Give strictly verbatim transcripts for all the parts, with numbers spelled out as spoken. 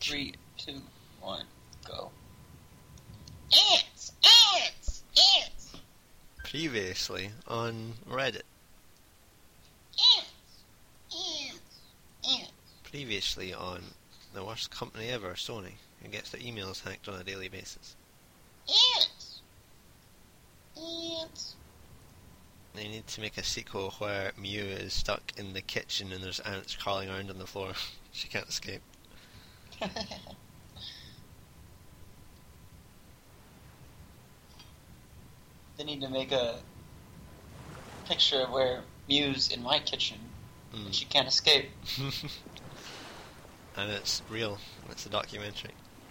Three, two, one, go. Ants! Ants! Ants! Previously on Reddit. Ants! Ants! Ants! Previously on the worst company ever, Sony, who gets their emails hacked on a daily basis. Ants! Ants! They need to make a sequel where Mew is stuck in the kitchen and there's ants crawling around on the floor. She can't escape. They need to make a picture of where Mew's in my kitchen. Mm. And she can't escape. And it's real. It's a documentary.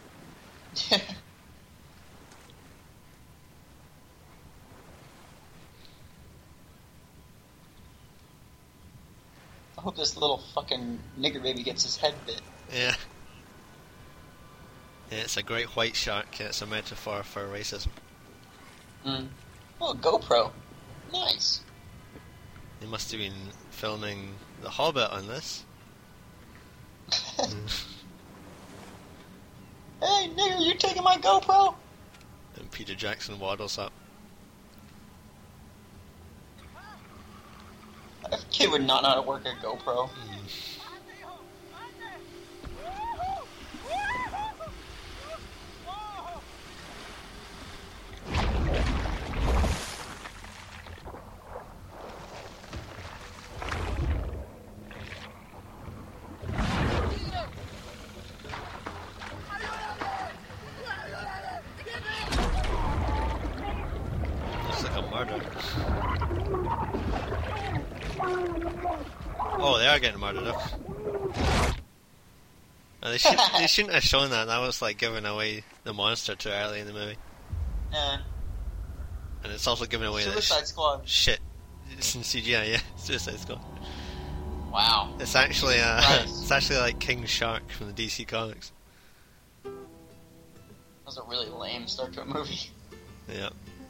I hope this little fucking nigger baby gets his head bit. Yeah. Yeah, it's a great white shark, and it's a metaphor for racism. Mm. Oh, a GoPro. Nice. They must have been filming The Hobbit on this. Mm. Hey, nigger, you taking my GoPro? And Peter Jackson waddles up. A kid would not know how to work a GoPro. Mm. Looks like a murder. Oh, they are getting murdered up. No, they, should, they shouldn't have shown that. That was like giving away the monster too early in the movie. Yeah. And it's also giving away that Suicide sh- Squad. shit. It's in C G I, yeah. Suicide Squad. Wow. It's actually uh, Christ. it's actually like King Shark from the D C Comics. That was a really lame start to a movie. Yeah.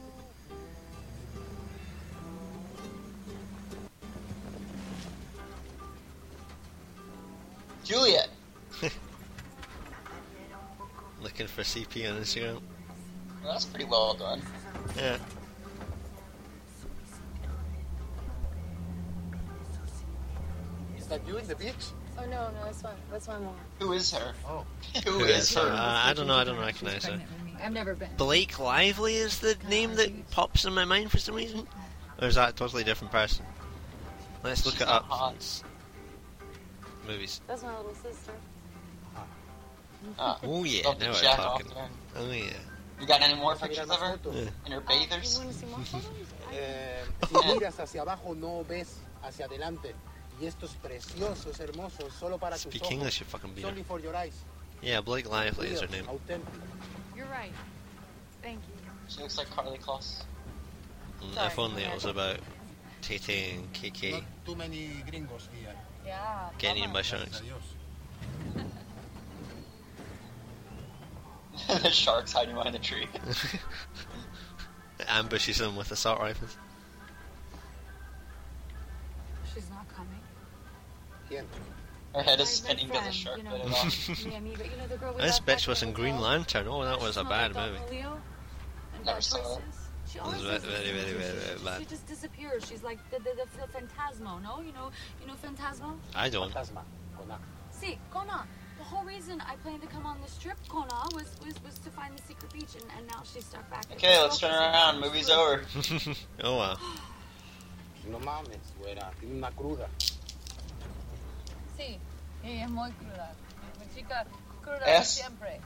Juliet. Looking for C P on Instagram. Well, that's pretty well done. Yeah. Is that you in the beach? Oh no, no, that's fine. That's my mom. Who is her? Oh. Who Who is is her? her? Uh, I don't know, I don't recognize her. I've never been. Blake Lively is the name that pops in my mind for some reason? Or is that a totally different person? Let's look She's it not up. hot. It's movies. That's my little sister. Ah, Oh yeah, love to now we're jack off talking. there. Oh yeah. You got any more ¿Vas a pictures mirar of más her? fotos? Yeah. In her You bathers? want to see more photos? Eh, si miras hacia abajo no ves hacia adelante. Y esto es precioso, es hermoso, solo para tus Speak ojos. English, you fucking It's beater. only for your eyes. Yeah, Blake Lively is her Real, name. authentic. You're right. Thank you. She looks like Carly Kloss. Mm, Sorry, If only go it was ahead. about Tay Tay and K K Not too many gringos here. Yeah. getting eaten by Gracias sharks. a Dios. The shark's hiding behind the tree. It ambushes them with assault rifles. She's not coming. ¿Quién? Her head is My- my spinning because the friend, shark you know. bit it off. Me and me, but you know the girl we This left back bitch was at in the Green hotel? Lantern. Oh, that was a She bad smelled movie. like Leo and Never dark saw it. voices. She always very, does very, these very, things. very, very bad. She just disappears. She's like the the, the, the Phantasmo, no? You know, you know Phantasmo? I don't. Fantasma. Con A. See, Kona. The whole reason I planned to come on this trip, Kona, was was, was to find the secret beach, and, and now she's stuck back. at Okay, the let's turn hotel. around. Movie's over. Oh wow. No mames, güera. Tiene una cruda. Sí, y es muy cruda. Mi chica cruda Es- siempre.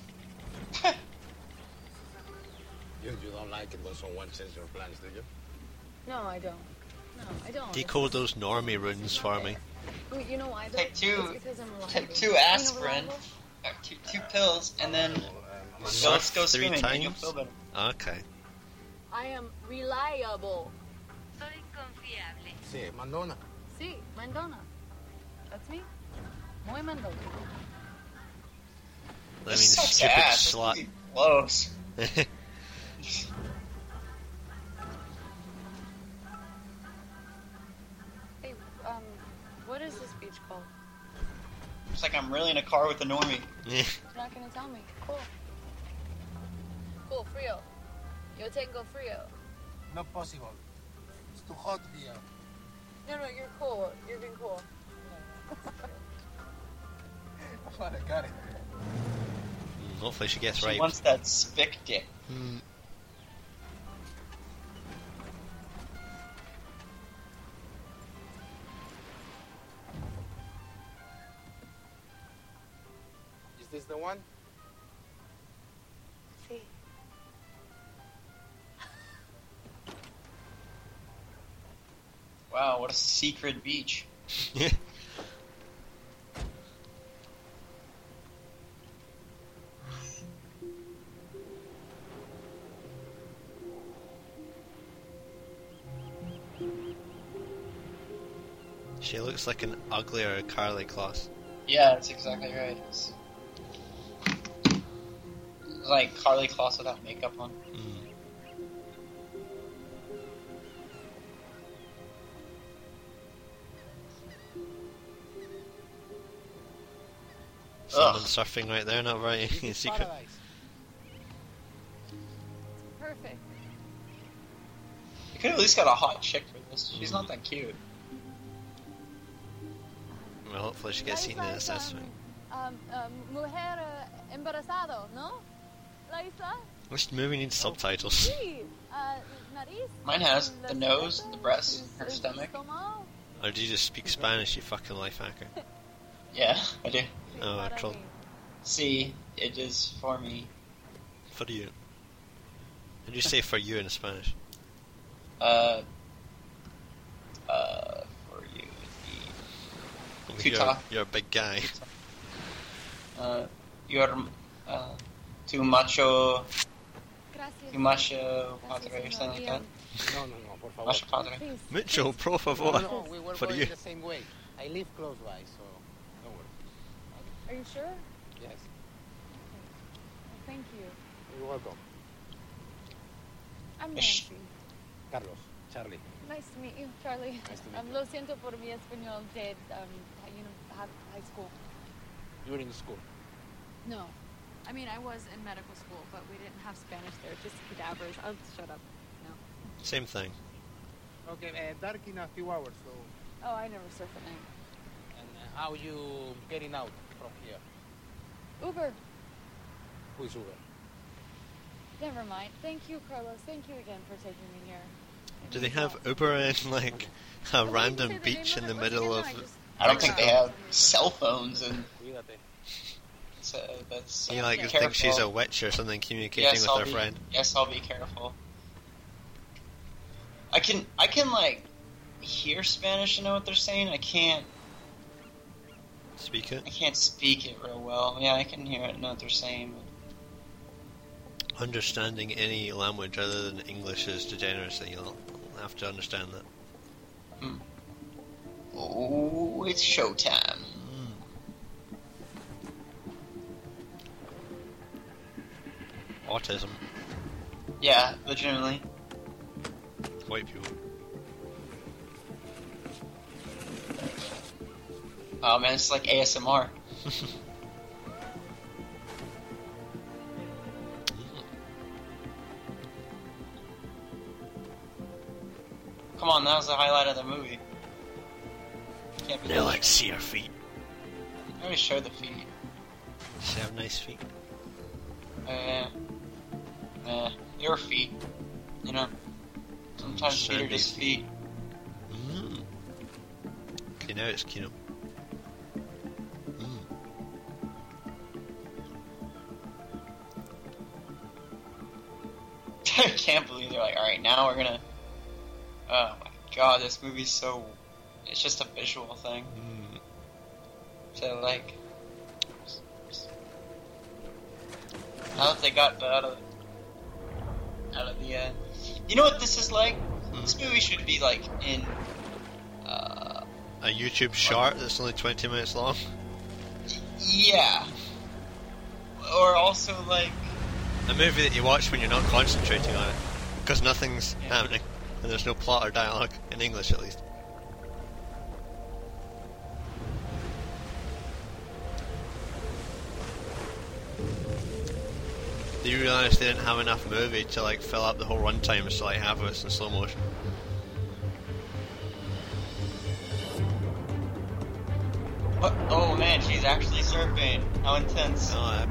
You, you don't like it when someone changes your plans, do you? No, I don't. No, I don't. Decode those normie runes for me. Well, you know why? though? Take two- It's because I'm reliable. Take two You know aspirin, reliable? uh, two, two pills, and then Um, go, Surf let's go three swimming, and you'll times? feel better. Okay. I am reliable. Soy confiable. Sí, Mandona. Sí, Mandona. That's me. Muy Mandona. I mean, This sucks stupid ass. This slut. movie blows. Hey, um, what is this beach called? It's like I'm really in a car with a normie. Yeah. You're not gonna tell me. Cool. Cool, frío. Yo tengo frío. Not possible. It's too hot here. No, no, you're cool. You're being cool. What a got it. Hopefully she gets She right. wants that spick dick. Mm. Is this the one? Sí. Wow, what a secret beach. Yeah. She looks like an uglier Carly Kloss. Yeah, that's exactly right. It's like Carly Kloss without makeup on. Mm. Someone Ugh. surfing right there, not right This in is secret. paradise. Perfect. You could have at least got a hot chick for this. She's not that cute. Well, hopefully she gets eaten in this assessment. Um, um, mujer uh, embarazado, ¿no? La isla? This movie needs subtitles. Sí. Uh, nariz. Mine has la the nose, cabeza, the breast, el- her el stomach. estómago. Or do you just speak Spanish, you fucking life hacker? Yeah, I do. Sí, Oh, para troll. mí. See, it is for me. For you. How do you say for you in Spanish? Uh, uh, for you would be You're, Tuta. you're a big guy. Uh, you're uh, too macho, Gracias. too macho padre or Gracias, something like señor. that. No, no, no, por favor. Macho padre. Please, Mitchell, pro No, favor. no, we were For going you. the same way. I live close by, so don't worry. Are you sure? Yes, Thank you. you're welcome. I'm Ish. Nancy. Carlos, Charlie. Nice to meet you, Charlie. Nice to meet um, you. Lo siento por mi español de um, you know, high high school. You're in school. No. I mean, I was in medical school, but we didn't have Spanish there, just cadavers. I'll shut up. No. Same thing. Okay, uh, dark in a few hours, so... Oh, I never surf at night. And uh, how you getting out from here? Uber. Who is Uber? Never mind. Thank you, Carlos. Thank you again for taking me here. It Do they means have a lot. Uber in like a Oh, wait, random say the beach name in the of it. What's middle again? of? No, I just- I don't think they Wow. have cell phones, and Cuídate. so that's. You like be think she's a careful. witch or something communicating Yes, with I'll her be, friend. Yes, I'll be careful. I can, I can like hear Spanish and know what they're saying. I can't, Speak it. I can't speak it real well. Yeah, I can hear it and know what they're saying. Understanding any language other than English is degeneracy. You'll have to understand that. But, oh, it's showtime. Autism. Yeah, legitimately. White people. Oh man, it's like A S M R. Come on, that was the highlight of the movie. Can't be Now let's see her feet. I already showed the feet. She have nice feet. Uh, uh, your feet. You know, sometimes feet are Sandy just feet. feet. Mm. Okay, now it's Kino. Mm. I can't believe they're like, alright, now we're gonna. Oh my god, this movie's so. It's just a visual thing. Mm. So, like. Now that they got the, out of. Out of the. Uh, you know what this is like? This movie should be like in. Uh, A YouTube short that's only twenty minutes long. yeah. Or also like. A movie that you watch when you're not concentrating on it. Because nothing's Yeah. happening. And there's no plot or dialogue, in English at least. They realised they didn't have enough movie to like fill up the whole runtime, so like half of it's in slow motion. What? Oh man, she's actually surfing. How intense. Oh, uh,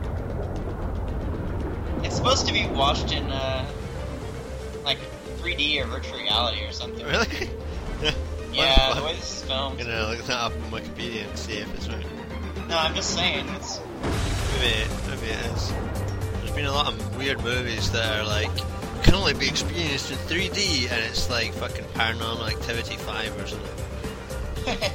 It's supposed to be watched in, uh, like, three D or virtual reality or something. really? Yeah, What? the way this is filmed. I'm gonna look that up on Wikipedia and see if it's right. No, I'm just saying, it's... Maybe, maybe it is. There's been a lot of weird movies that are like, can only be experienced in three D, and it's like fucking Paranormal Activity five or something.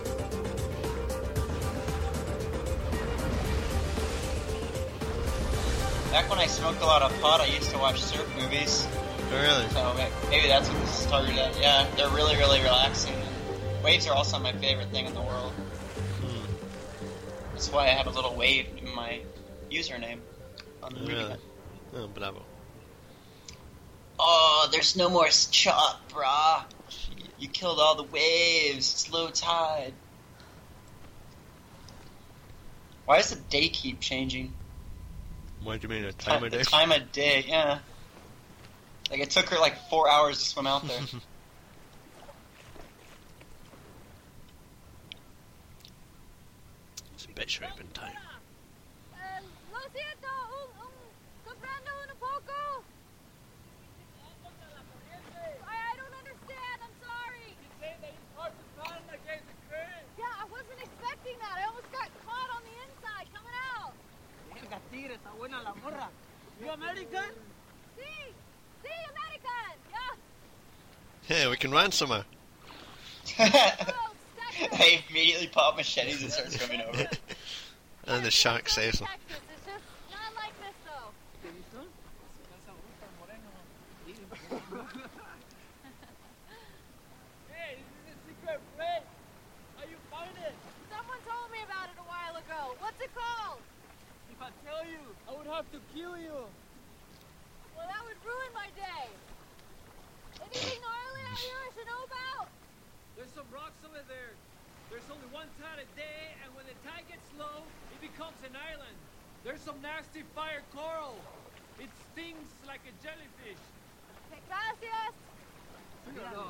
Back when I smoked a lot of pot, I used to watch surf movies. Oh, really? So ma- maybe that's what this started at. Yeah, they're really, really relaxing. Waves are also my favorite thing in the world. Hmm. That's why I have a little wave in my username on the Really? internet. Oh, bravo. Oh, there's no more chop, brah. Shit. You killed all the waves. It's low tide. Why does the day keep changing? What do you mean, a time Ti- of day? The time of day, yeah. Like, it took her like four hours to swim out there. It's bitch raping time. Eh, lo siento, un, un, comprando un poco. I, I don't understand, I'm sorry. Yeah, I wasn't expecting that. I almost got caught on the inside coming out. You American? Sí, sí, American. Yeah. Hey, we can ransom her. Oh, Texas. They immediately pop machetes and start swimming over. And the shark saves them. Texas, it's just not like this though. Hey, this is a secret place. How you find it? Someone told me about it a while ago. What's it called? If I tell you, I would have to kill you. Well, that would ruin my day. Anything gnarly out here I should know about? There's some rocks over there. There's only one tide a day, and when the tide gets low, it becomes an island. There's some nasty fire coral. It stings like a jellyfish. Okay, gracias. No.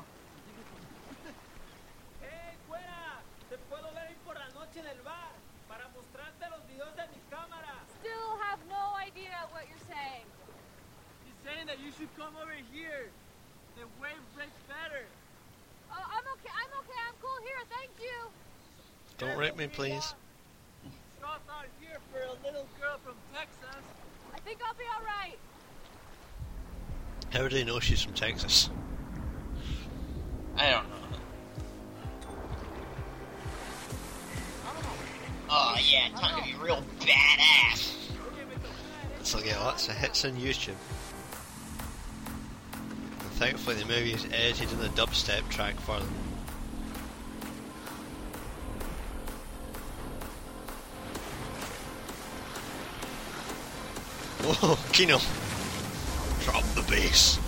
Hey, fuera! Te puedo ver por la noche en el bar para mostrarte los videos de mi cámara. Still have no idea what you're saying. He's saying that you should come over here. The wave breaks better. Oh, I'm okay. I'm okay. I'm cool here. Thank you. Don't rape me, please. Stop out here for a little girl from Texas. I think I'll be all right. How do they know she's from Texas? I don't know. Oh yeah, time to be real badass. This will get lots of hits on YouTube. And thankfully the movie is edited in the dubstep track for them. Whoa, Kino! Drop the bass.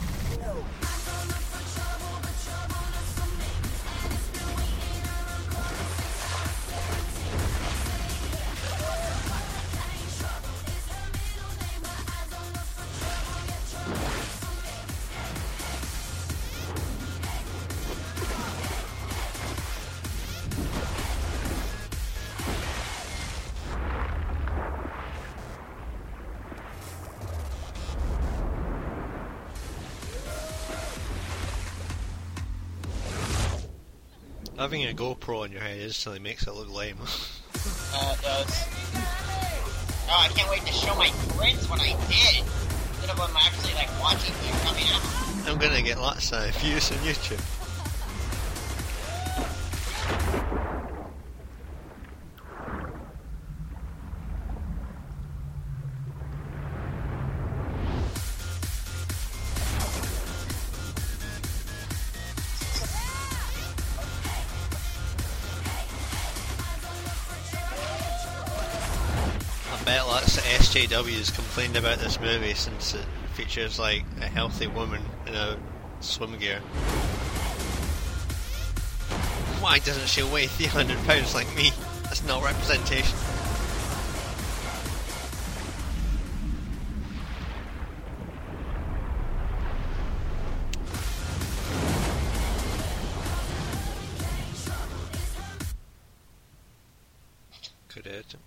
Having a GoPro on your head instantly makes it look lame. Uh, it does. Oh, I can't wait to show my friends what I did. Instead of them actually like watching me coming out. I'm gonna get lots of views on YouTube. I bet lots of S J Ws complained about this movie since it features like a healthy woman in a swim gear. Why doesn't she weigh three hundred pounds like me? That's not representation. it.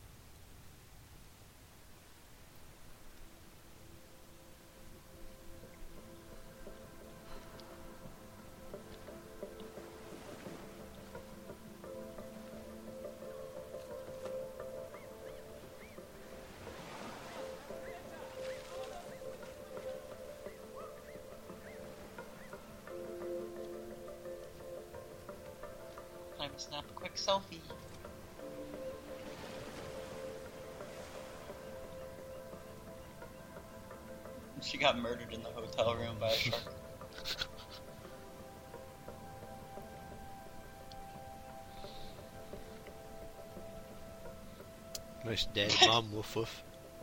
Time to snap a quick selfie. She got murdered in the hotel room by a shark. Nice dead mom, woof woof.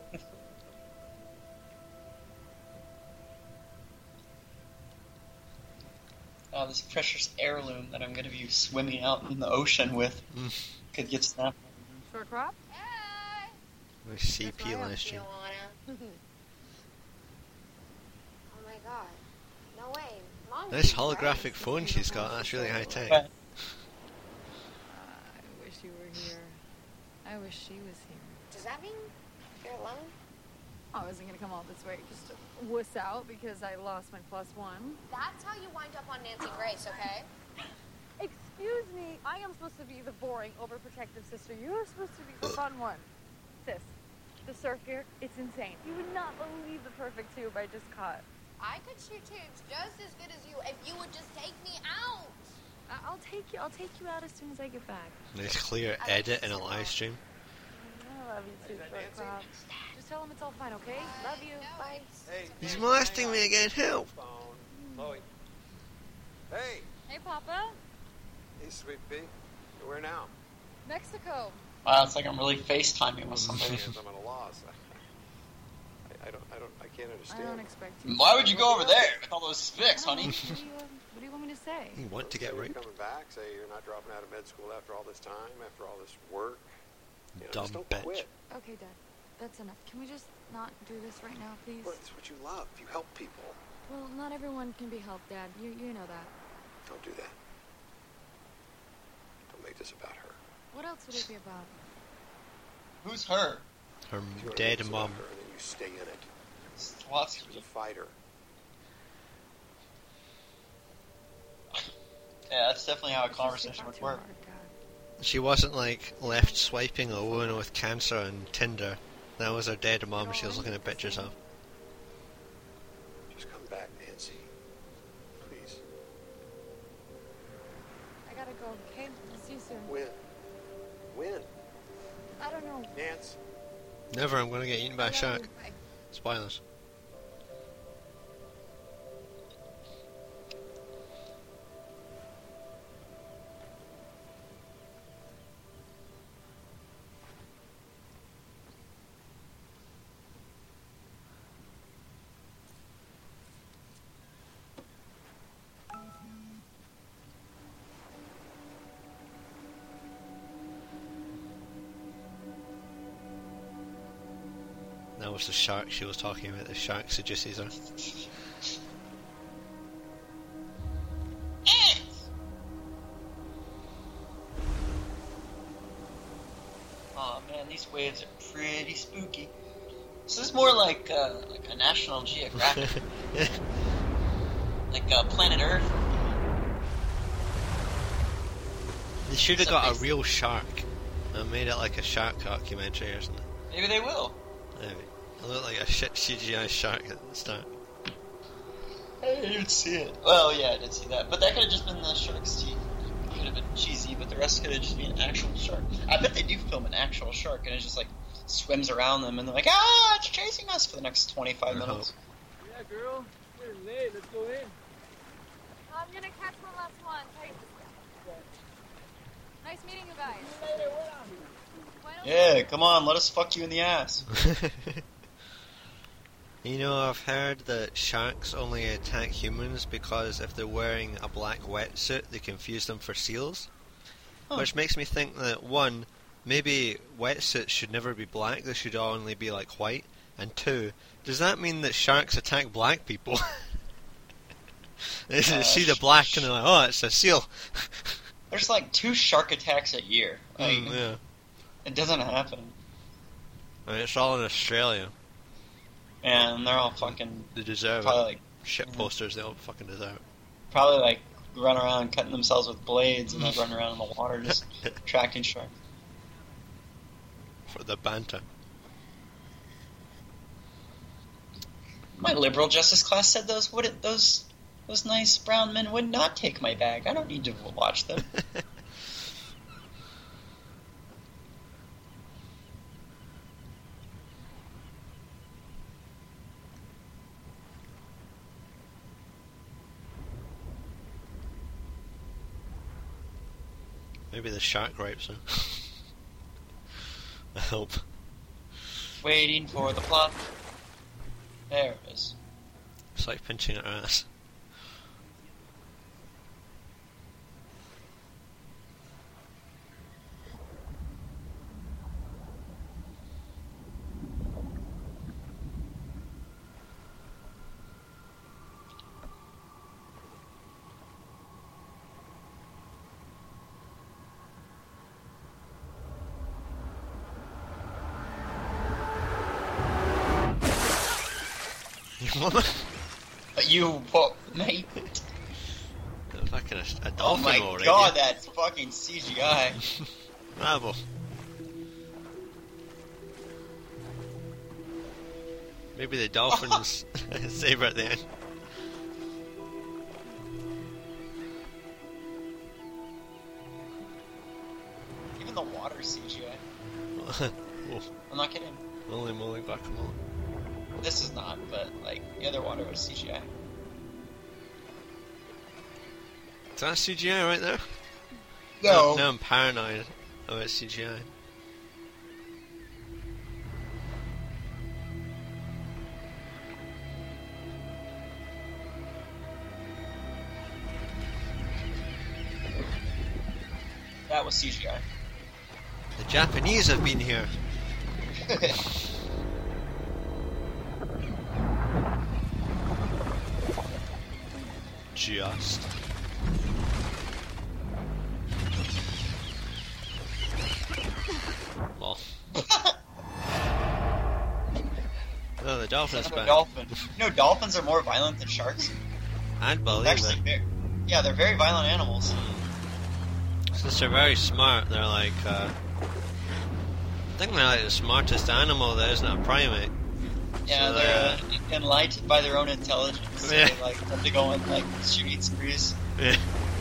Oh, this precious heirloom that I'm gonna be swimming out in the ocean with Mm. could get snapped. Short crop? Hey! Nice C P That's why I'm last year. Fiona. Oh my god. No way. Mom Nice can write. holographic phone she's got, that's really high tech. Right. I wish you were here. I wish she was here. Does that mean you're alone? I wasn't gonna come all this way just to wuss out because I lost my plus one. That's how you wind up on Nancy Grace, okay? Excuse me, I am supposed to be the boring, overprotective sister. You're supposed to be the fun one. Sis, the surf here, it's insane. You would not believe the perfect tube I just caught. I could shoot tubes just as good as you if you would just take me out. I- I'll take you. I'll take you out as soon as I get back. Nice clear edit in a live stream. I love you too, short crop. Just tell him it's all fine, okay? Love you. Bye. Hey, He's molesting me again, help! phone. Chloe. Hey, Hey, Papa. hey, sweet pea. Where now? Mexico. Wow, it's like I'm really FaceTiming with somebody. Hands, I'm at a loss. I, I don't, I don't, I can't I understand. don't expect you. Why would you go over there with all those spics, I don't honey? know. What do, you, uh, what do you want me to say? You want to Say get you're raped? coming back. Say you're not dropping out of med school after all this time, after all this work. You know, Dumb just don't bitch. quit. Okay, Dad. That's enough. Can we just not do this right now, please? Well, it's what you love. You help people. Well, not everyone can be helped, Dad. You you know that. Don't do that. Don't make this about her. What else would it be about? Who's her? Her If you wanna make dead this mom. about her, and then you stay in it. What's She was a fighter. Yeah, that's definitely how a It's just conversation not would too work. hard, Dad. She wasn't like left swiping a woman with cancer on Tinder. That was her dead mom she was looking at pictures of. Just come back, Nancy. Please. I gotta go, okay? I'll see you soon. When? When? I don't know. Nance? Never, I'm gonna get eaten by a I love shark. you. Bye. Spoilers. That was the shark she was talking about. The shark seduces her. Ants! Oh man, these waves are pretty spooky. This is more like uh, like a National Geographic, like uh, Planet Earth. They should have So got a basically- real shark and made it like a shark documentary or something. Maybe they will. Anyway, it looked like a shit C G I shark at the start. I didn't see it. Well, yeah, I did see that, but that could have just been the shark's teeth. It could have been cheesy, but the rest could have just been an actual shark. I bet they do film an actual shark, and it just like swims around them, and they're like, ah, it's chasing us for the next twenty-five Uh-huh. minutes. Yeah, girl. We're late. Let's go in. I'm gonna catch one last one. Hey. Nice meeting you guys. Why don't Yeah, come on, let us fuck you in the ass. You know, I've heard that sharks only attack humans because if they're wearing a black wetsuit, they confuse them for seals. Huh. Which makes me think that, one, maybe wetsuits should never be black, they should only be like white. And two, does that mean that sharks attack black people? They Uh, see the black and they're like, oh, it's a seal. There's like two shark attacks a year. Like, Mm, yeah. It doesn't happen. I mean, it's all in Australia. And they're all fucking They deserve probably it. like Shit posters, they all fucking deserve it. probably like run around cutting themselves with blades and like run around in the water just attracting sharks. For the banter. My liberal justice class said those would those those nice brown men would not take my bag. I don't need to watch them. Maybe the shark rapes her. I hope. Waiting for the plot. There it is. It's like pinching at her ass. You what, mate? Fucking a, a Oh dolphin my already. god, that's fucking C G I. Bravo. Maybe the dolphins save her at the end. Even the water's C G I. Oh, I'm not kidding. holy moly guacamole. This is not, but like the other water was C G I. Is that C G I right there? No. Now, now I'm paranoid about C G I. That was C G I. The Japanese have been here. Just. Well. Oh, the dolphin's Another back. dolphin. You know, dolphins are more violent than sharks. I'd believe They're actually, it. very, yeah, they're very violent animals. Since they're very smart, they're like, uh, I think they're like the smartest animal that isn't a primate. Yeah, So they're uh, enlightened by their own intelligence. So Yeah. they like have to go on like shooting sprees. Yeah.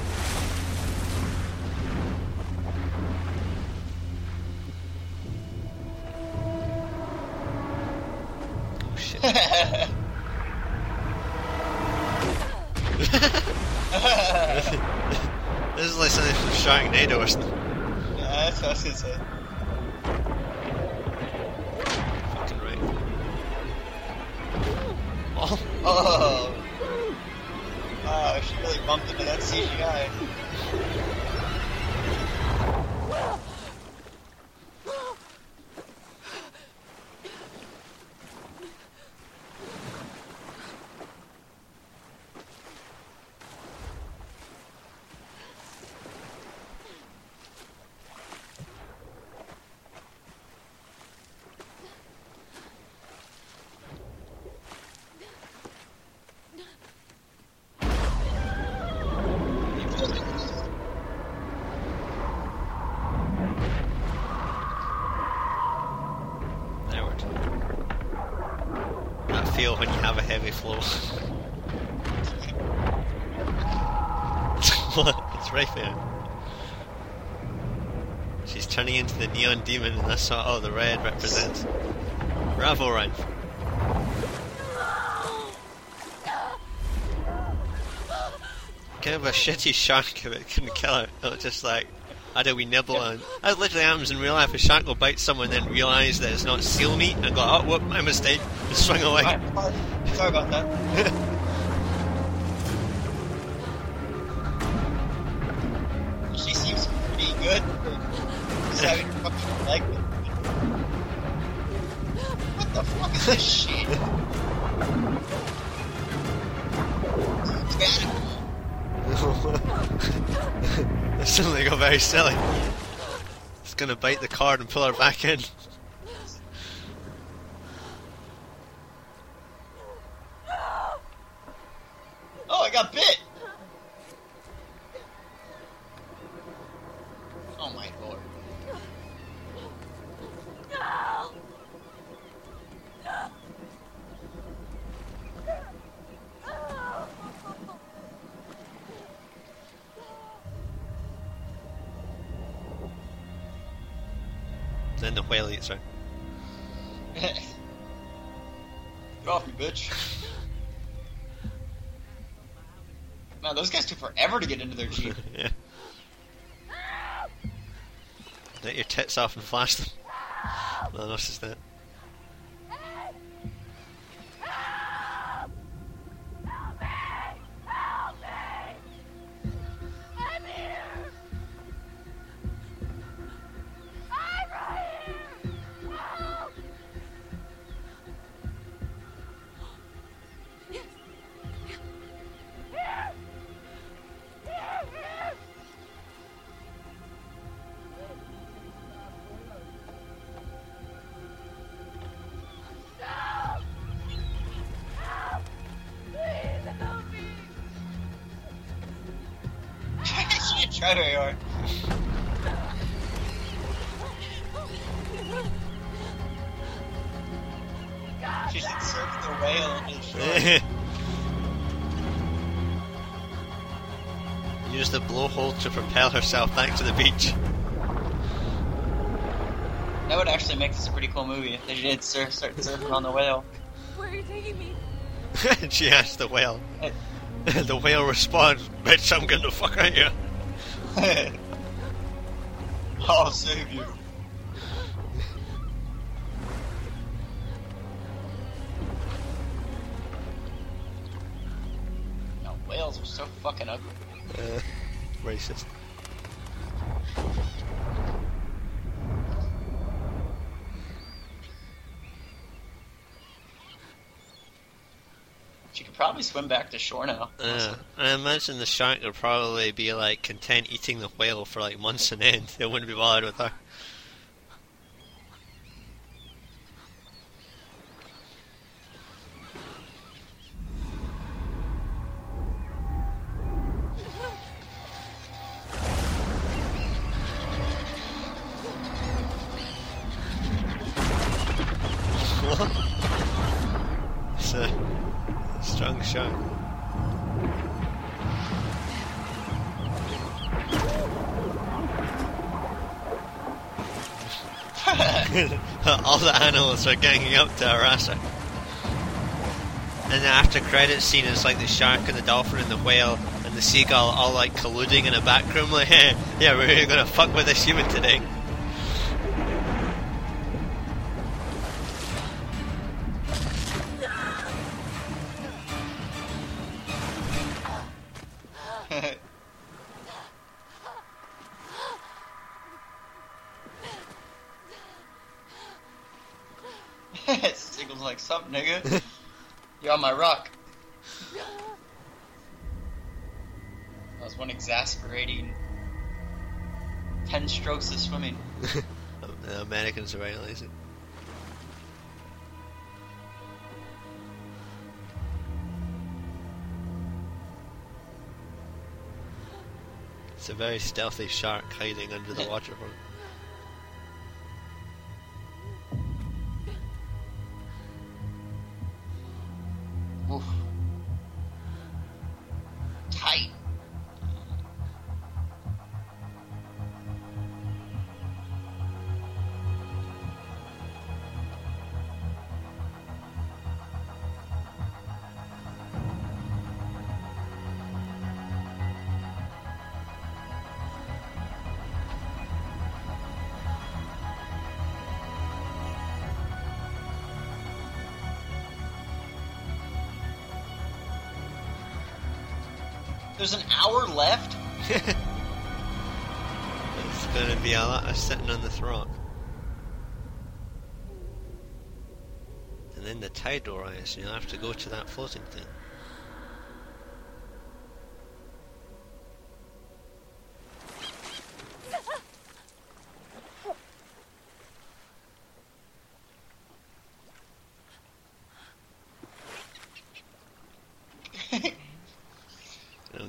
Oh shit. This is like something from Sharknado or something. Yeah, that's what I was gonna say. Fucking right. Oh. Oh. Oh, she really bumped into that C G I. There we're talking. That feel when you have a heavy flow. It's right there. She's turning into the neon demon, and that's what oh the red represents. Bravo, Ryan. Kind of a shitty shark if it couldn't kill her. It was just like, had a wee nibble on. That literally happens in real life. A shark will bite someone, then realise that it's not seal meat, and go, oh, whoop, my mistake, and swing away. Alright, sorry. Sorry about that. She seems pretty good for just having her fucking leg. What the fuck is this shit? It suddenly got very silly. It's gonna bite the cord and pull her back in. Oh, I got bit! Oh my lord. Then the whale eats her. Get off me, bitch. Man, those guys took forever to get into their jeep. Yeah. Let your tits off and flash them. No, no, it's just that. She didn't try very hard. She should surf the whale into the shore. Use the blowhole to propel herself back to the beach. That would actually make this a pretty cool movie if they did surf, start surfing on the whale. Where are you taking me? And she asked the whale. Hey. The whale responds, "Bitch, I'm gonna fuck out you." I'll save you. No, whales are so fucking ugly. Uh, racist. She could probably swim back to shore now. Uh, I imagine the shark would probably be like content eating the whale for like months on end. They wouldn't be bothered with her. It's a strong shark. All the animals are ganging up to harass her. And the after credits scene is like the shark and the dolphin and the whale and the seagull all like colluding in a back room like, hey, yeah, we're really gonna fuck with this human today. Seagull's like, sup, nigga? You're on my rock. That was one exasperating ten strokes of swimming. The Americans are very lazy. It's a very stealthy shark hiding under the waterfront. Oof. Tight. There's an hour left? It's gonna be a lot of sitting on this rock. And then the tide will rise and you'll have to go to that floating thing.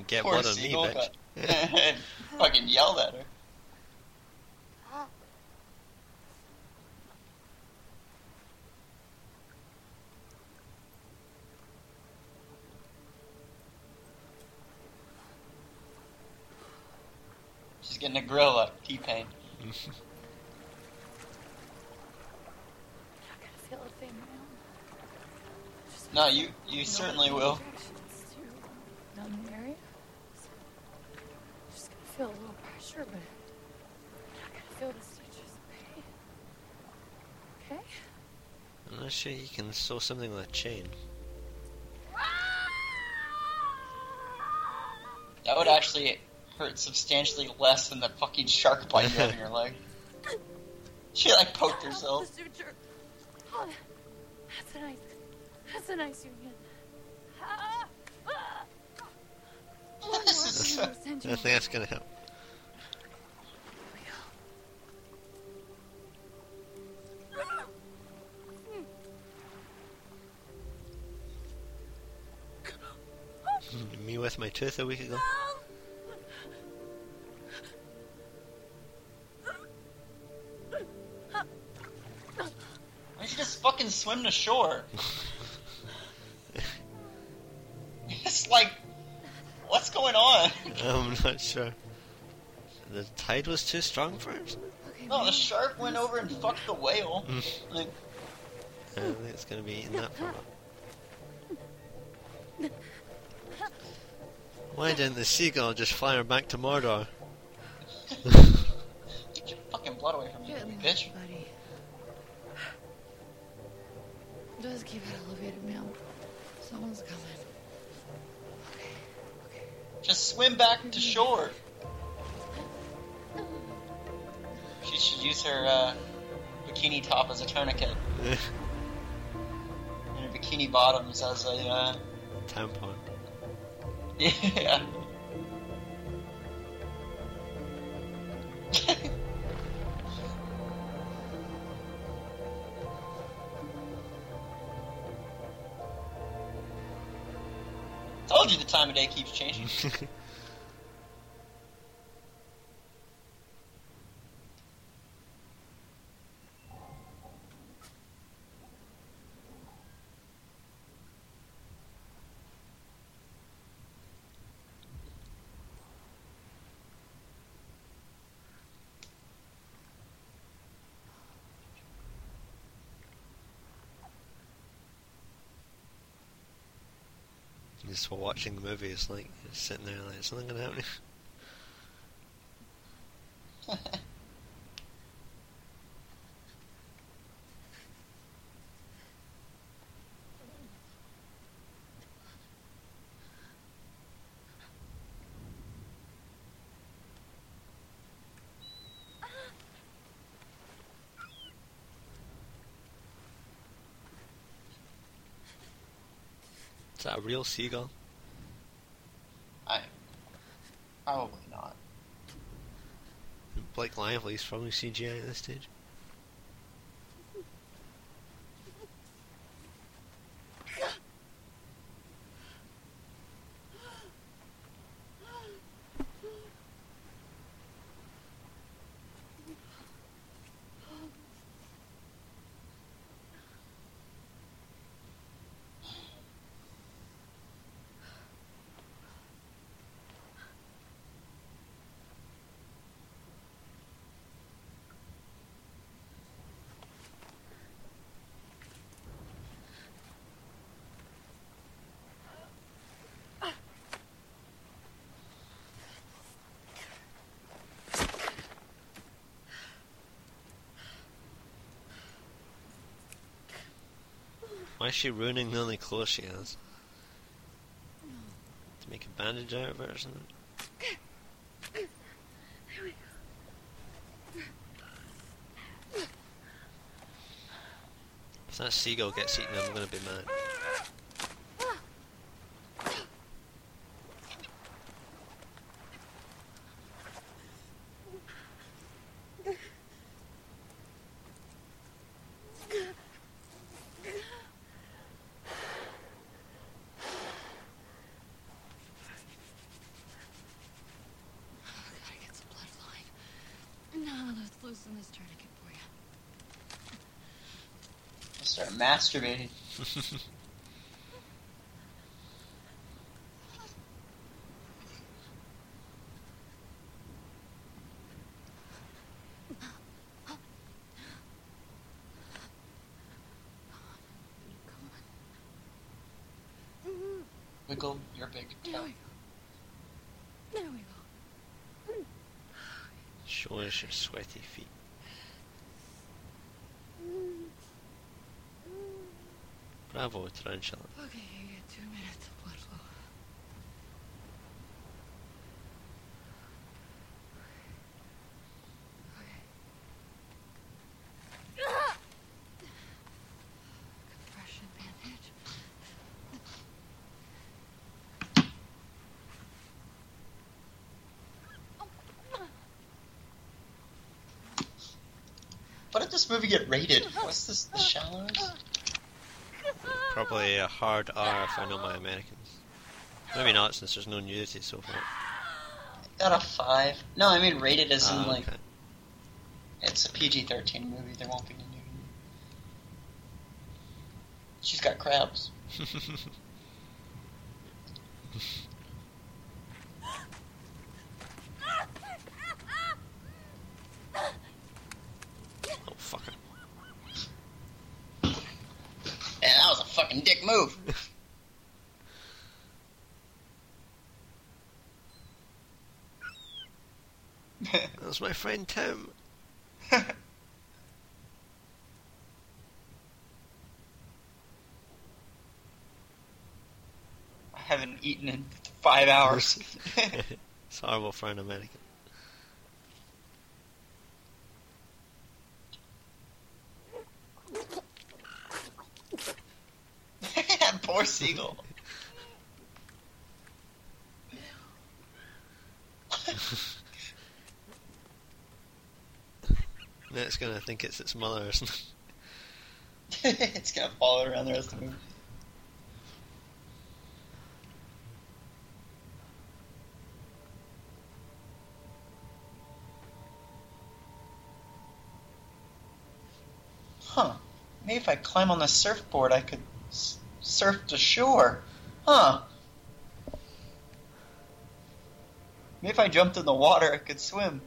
Get Poor blood on me, seagull bitch. got fucking yelled at her. She's getting a grill up, T-Pain. I'm not gonna feel a thing, man. Just No, you you no certainly will. injections to numb areas. Just gonna feel a little pressure, but I'm not gonna feel the stitches, okay? Okay? I'm not sure you can sew something with a chain. That would actually hurt substantially less than the fucking shark bite you have in your leg. She like poked herself. The suture. Oh, that's a nice, that's a nice union. Ah, ah. One This more is few so- I think centimeters. that's gonna help. Me with my tooth a week ago. Why don't you just fucking swim to shore? It's like, what's going on? I'm not sure. The tide was too strong for us. Okay, No, the man. shark went over and fucked the whale. Like, I don't think it's gonna be eating that for a while. Why didn't the seagull just fly her back to Mordor? get your fucking blood away from me, Get you me, bitch. buddy. Just keep it elevated, man. Someone's coming. Okay, okay. Just swim back to shore. She should use her uh, bikini top as a tourniquet. And her bikini bottoms as a, uh, Tampon. yeah. Told you the time of day keeps changing. Just while watching the movie, it's like it's sitting there like, is something gonna happen? Is that a real seagull? I probably not. Blake Lively's probably C G I at this stage. Why is she ruining the only clothes she has? To make a bandage out of it or something? If that seagull gets eaten, I'm gonna be mad. this tourniquet for you. I'll start masturbating. Wiggle your big toe. There we go. There we go. Show us your sweaty feet. Bravo, tarantula. Okay, you get two minutes of blood flow. Okay. Compression bandage. What did this movie get rated? What's this? The Shallows? Probably a hard R if I know my Americans. Maybe not, since there's no nudity so far. Got a five. No, I mean rated as in Ah, like okay. it's a P G thirteen movie. There won't be any nudity. She's got crabs. Oh, fucker. Yeah, that was a fucking dick move. That was my friend Tim. I haven't eaten in five hours. It's horrible for an American. Poor seagull. Now it's gonna think it's its mother or something. It's gonna follow it around the rest of the movie. Huh. Maybe if I climb on the surfboard, I could s- surf to shore. Huh. Maybe if I jumped in the water, I could swim.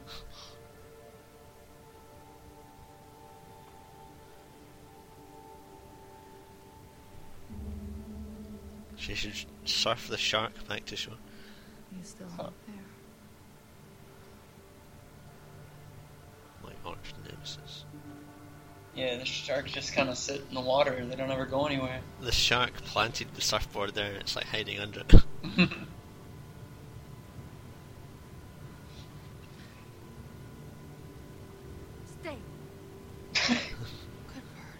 She should surf the shark back to shore. You still Huh. out there? My arch nemesis. Yeah, the sharks just kind of sit in the water. They don't ever go anywhere. The shark planted the surfboard there and it's like hiding under it. Stay. Good bird.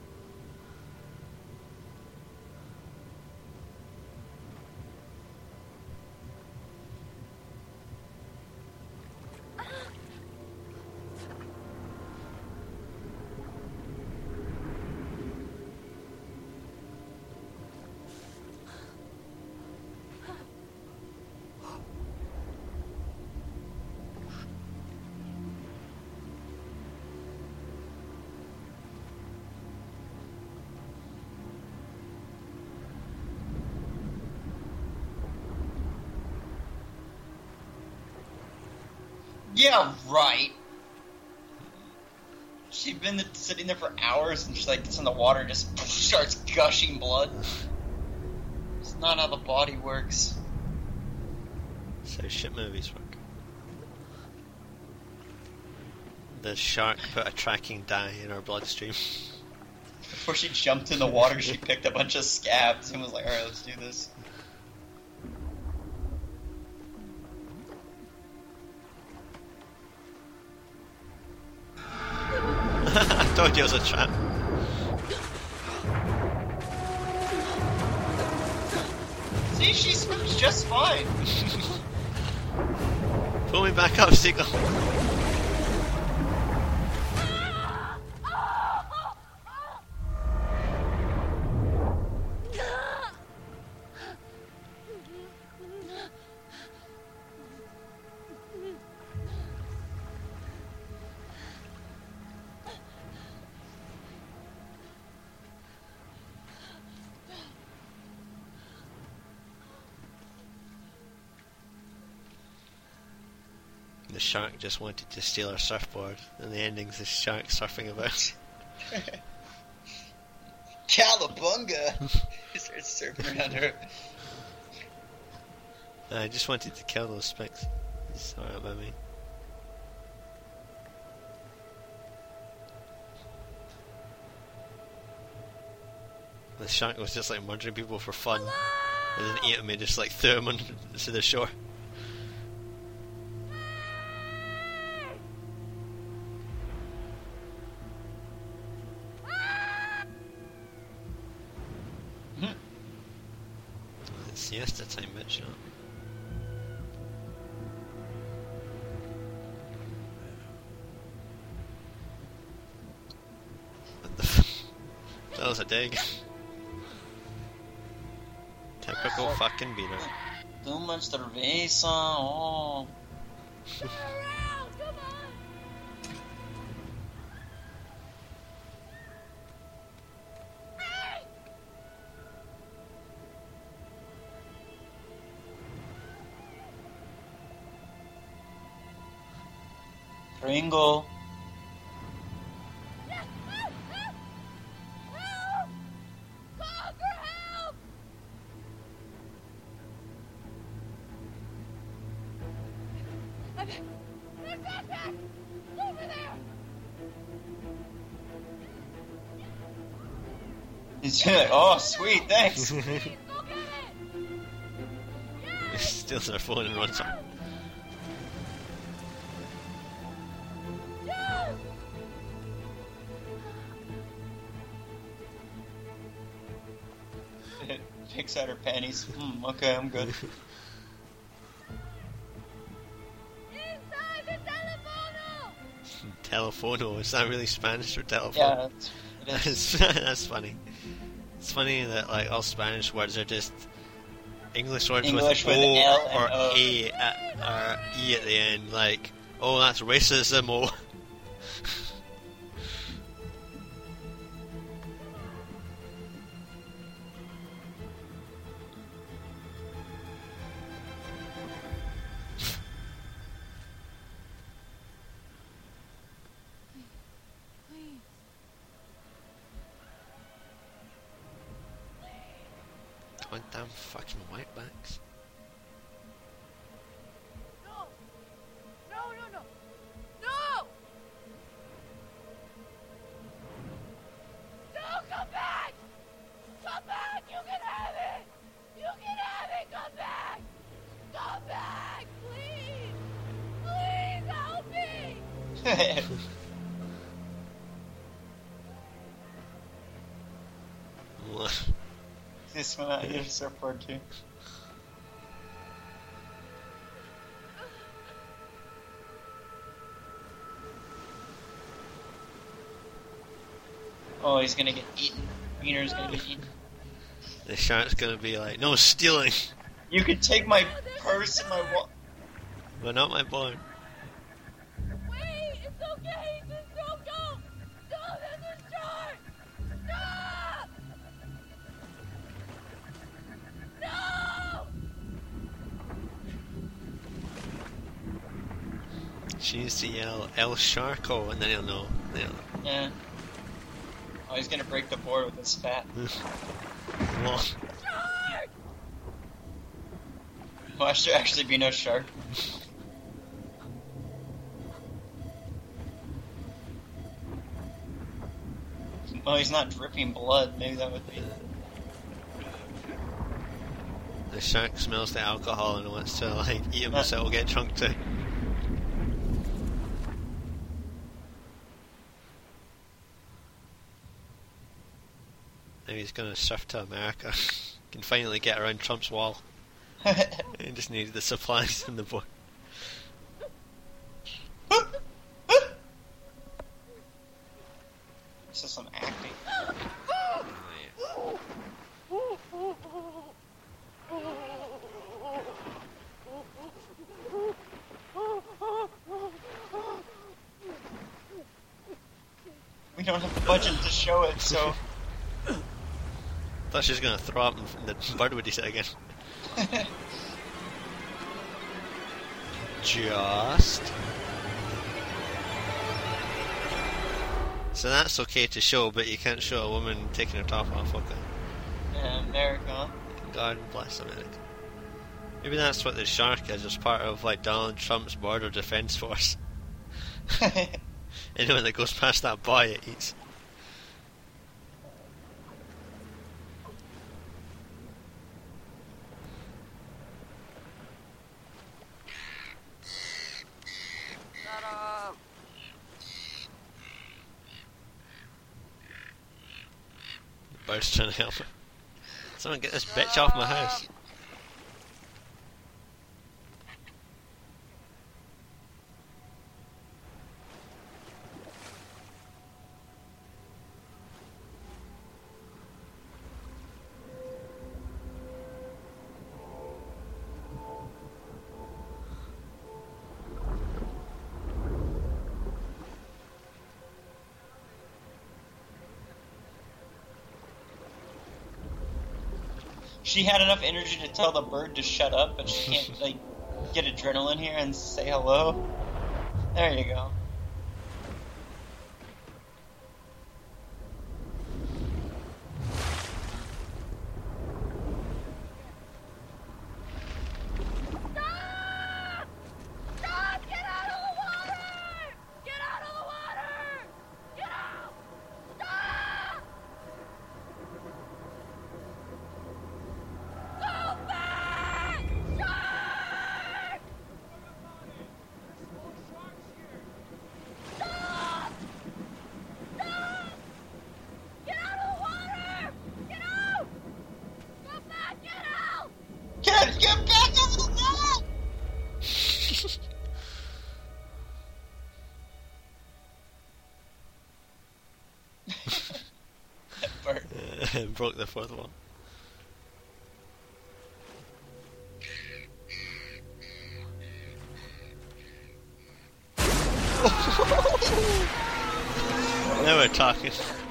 Yeah, right. She'd been sitting there for hours and she like gets in the water and just starts gushing blood. It's not how the body works. That's how shit movies work. The shark put a tracking dye in her bloodstream. Before she jumped in the water, she picked a bunch of scabs and was like, alright, let's do this. I told you it was a trap. See, she swims just fine. Pull me back up, Seagull. the shark just wanted to steal her surfboard, and the ending's the shark surfing about. Cowabunga! He starts surfing around her. I just wanted to kill those spicks. It's alright by me. The shark was just like murdering people for fun, and then ate him and just like threw him onto the shore. It's siesta time, bitch, you know. What the f- That was a dig. Typical fucking beater. Too much cerveza. Oh. Turn around! Come on! Hey! Pringle. Help! Help! Call for help! There's backpack! Over there! He's like, oh, sweet, thanks. Please, go get it! He steals her phone and runs off. Yes! Picks out her panties. Hmm, okay, I'm good. Inside the telephone! Telefono, is that really Spanish for telephone? Yeah, it's, it is. That's, that's funny. It's funny that like all Spanish words are just English words English with, with O L and or O. A at, or E at the end. Like, oh, that's racism. Oh, Please. goddamn fucking whitebacks. No! No, no, no! No! No, come back! Come back! You can have it! You can have it! Come back! Come back! Please! Please help me! This one out here, surfboard too. Oh, he's gonna get eaten. Wiener's gonna get eaten. The shark's gonna be like, no stealing. You could take my purse and my wa- But not my boy. Wait! It's okay! Just don't go! No, there's a shark! Stop! No! She needs to yell El Sharko, and then he'll know. Then he'll know. Yeah. Oh, he's gonna break the board with his fat. Well, Shark! Watch there actually be no shark. Well, he's not dripping blood. Maybe that would be. the shark smells the alcohol and wants to like eat him, so it'll get drunk too. Now he's gonna surf to America. Can finally get around Trump's wall. He just needed the supplies in the boat. This is some acting. We don't have the budget to show it, so. Thought she was gonna throw up and the bird would eat it again. Just. So that's okay to show, but you can't show a woman taking her top off, okay? Yeah, America. God bless America. Maybe that's what the shark is, as part of like Donald Trump's border defense force. Anyone that goes past that boy, it eats. Shut up! The bird's trying to help her. Someone get this bitch off my house. She had enough energy to tell the bird to shut up, but she can't like get adrenaline here and say hello. There you go. Get, get back over the wall! That bird. Broke the fourth wall. Now we're talking.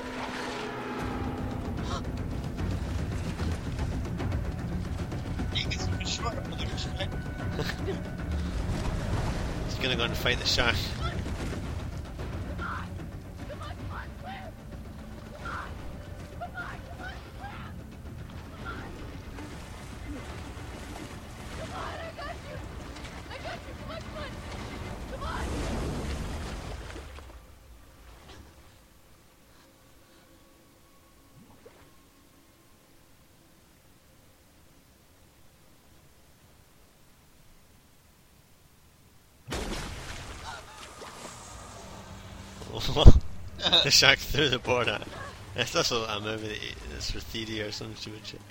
He's gonna go and fight the shark. The shark threw the board at him. It's also a movie that's for theory or some stupid shit.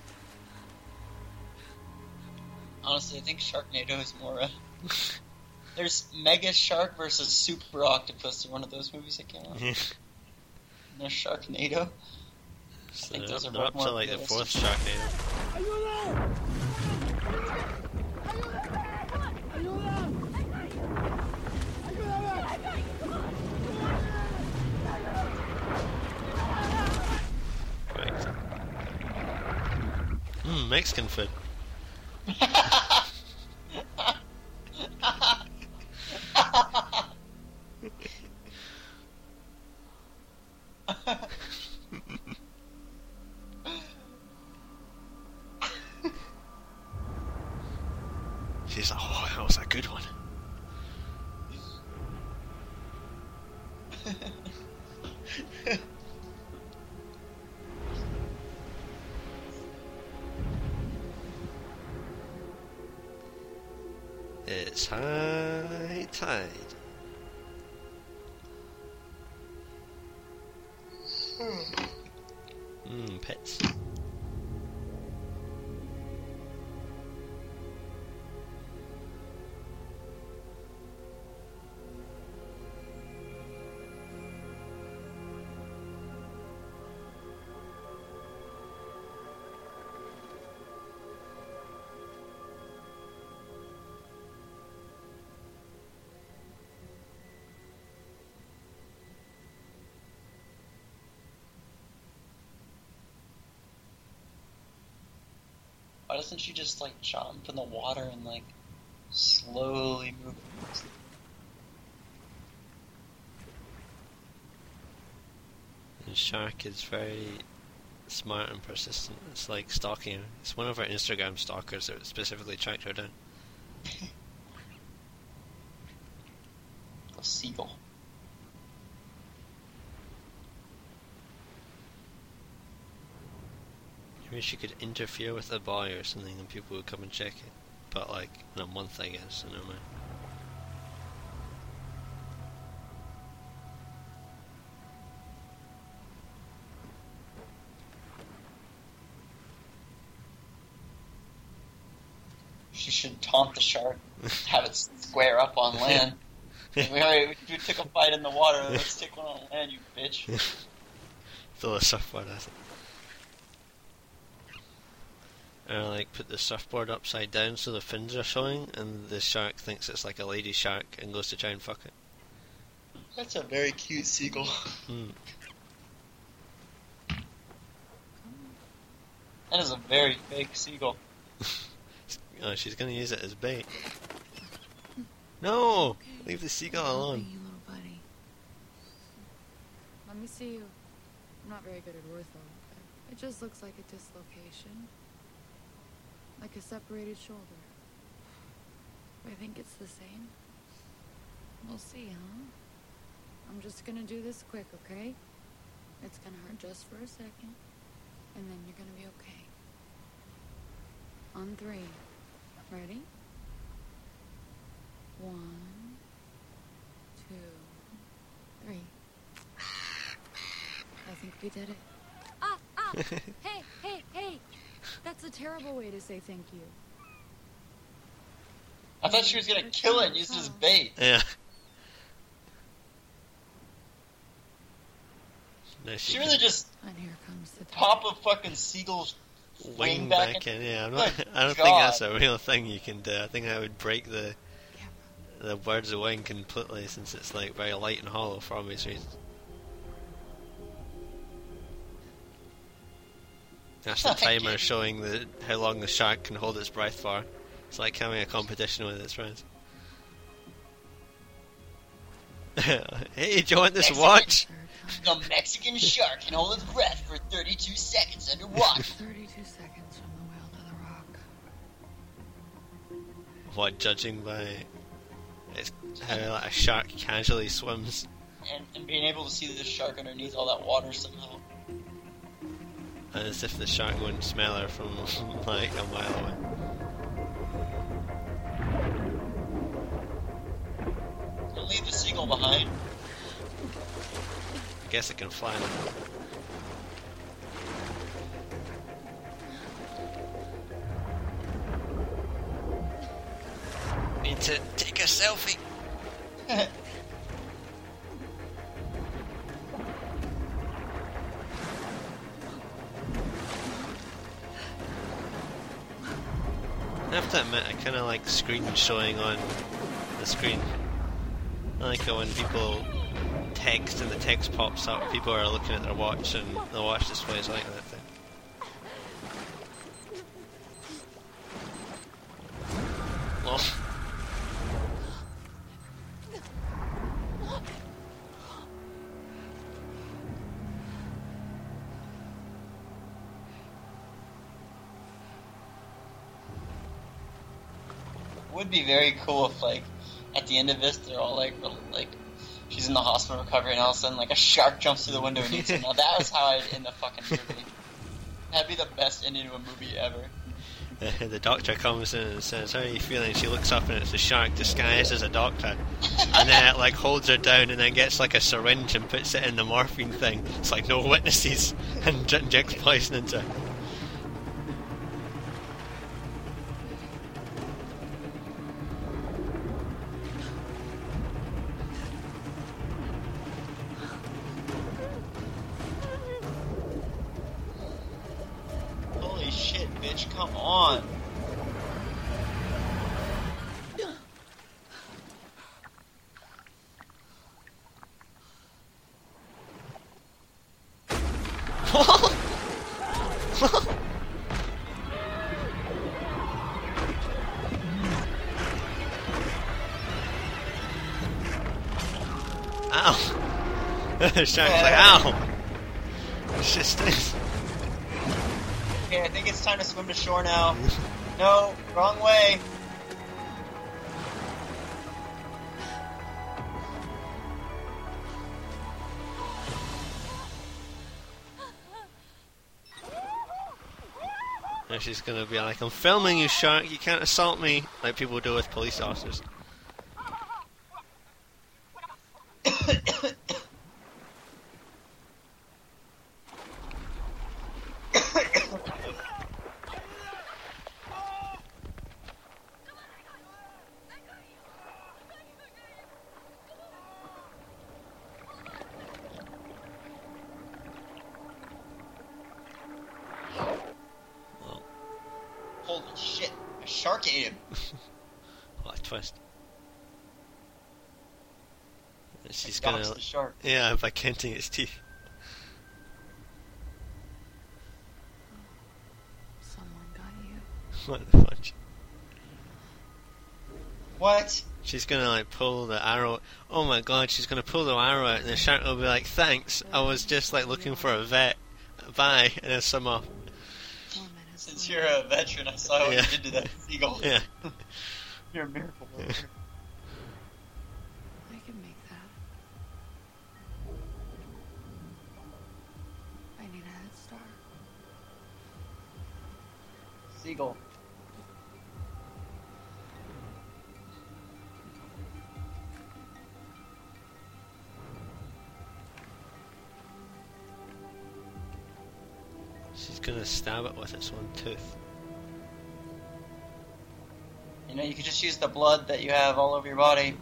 Honestly, I think Sharknado is more. Uh, there's Mega Shark versus Super Octopus, or one of those movies that came out. Yeah. And there's Sharknado. So I think they're those up, are they're up more to like the realistic. fourth Sharknado. Mmm, Mexican food. She's like, oh, that was a good one. It's high tide. Mmm, pets. Why doesn't she just like jump in the water and like Slowly moving. And Shark is very smart and persistent. It's like stalking her. It's one of our Instagram stalkers that specifically tracked her down. A seagull. Maybe she could interfere with the boy or something and people would come and check it. But like, in a month I guess, so never mind. She should taunt the shark, have it square up on land. Like, we already we took a fight in the water, let's take one on land, you bitch. Throw a surfboard at it. Or like put the surfboard upside down so the fins are showing and the shark thinks it's like a lady shark and goes to try and fuck it. That's a very cute seagull. Hmm. That is a very fake seagull. Oh, she's gonna use it as bait. No! Okay. Leave the seagull I'm alone. helping you, little buddy. Let me see you. I'm not very good at ortho, but it just looks like a dislocation. Like a separated shoulder. I think it's the same. We'll see, huh? I'm just gonna do this quick, okay? It's gonna hurt just for a second, and then you're gonna be okay. On three. Ready? One, two, three. I think we did it. Ah, ah! Hey, hey, hey! That's a terrible way to say thank you. I thought she was gonna kill it and use it as bait. Yeah. No, she She really just And here comes the pop a fucking seagull's wing wing back, back in. Yeah, I'm not. Good I don't God. think that's a real thing you can do. I think that would break the the bird's wing completely, since it's like very light and hollow for obvious reasons. That's the timer showing the how long the shark can hold its breath for. It's like having a competition with its friends. Hey, do you want this Mexican. watch? The Mexican shark can hold its breath for thirty-two seconds underwater. thirty-two seconds from the whale to the rock. What, judging by it's how like, a shark casually swims? And, and being able to see the shark underneath all that water somehow. As if the shark wouldn't smell her from like a mile away. Don't leave the seagull behind. I guess it can fly now. Need to take a selfie. I have to admit, I kind of like screen showing on the screen. I like it when people text and the text pops up, people are looking at their watch and the watch displays like that thing. Oh. Would be very cool if, like, at the end of this, they're all like, like, she's in the hospital recovering, and all of a sudden, like, a shark jumps through the window and eats her. Now that was how I'd end the fucking movie. That'd be the best ending to a movie ever. The, the doctor comes in and says, "How are you feeling?" She looks up and it's a shark disguised as a doctor, and then it like holds her down and then gets like a syringe and puts it in the morphine thing. It's like no witnesses and injects poison into her. Holy shit, bitch, come on. The shark's like, ow! Shit stinks. Okay, I think it's time to swim to shore now. No, wrong way. And she's gonna be like, I'm filming you, shark, you can't assault me, like people do with police officers. Holy shit, a shark ate him. What a twist. And she's Like, gonna... dox the shark. Yeah, by counting its teeth. Someone got you. What the fudge? What? She's gonna like pull the arrow. Oh my god, she's gonna pull the arrow out and the shark will be like, thanks, I was just like looking for a vet. Bye, and then swim off. Since you're a veteran, I saw what Yeah. you did to that seagull. Yeah. You're a miracle worker. I can make that. I need a head start. Seagull. She's gonna stab it with its one tooth. You know, you could just use the blood that you have all over your body.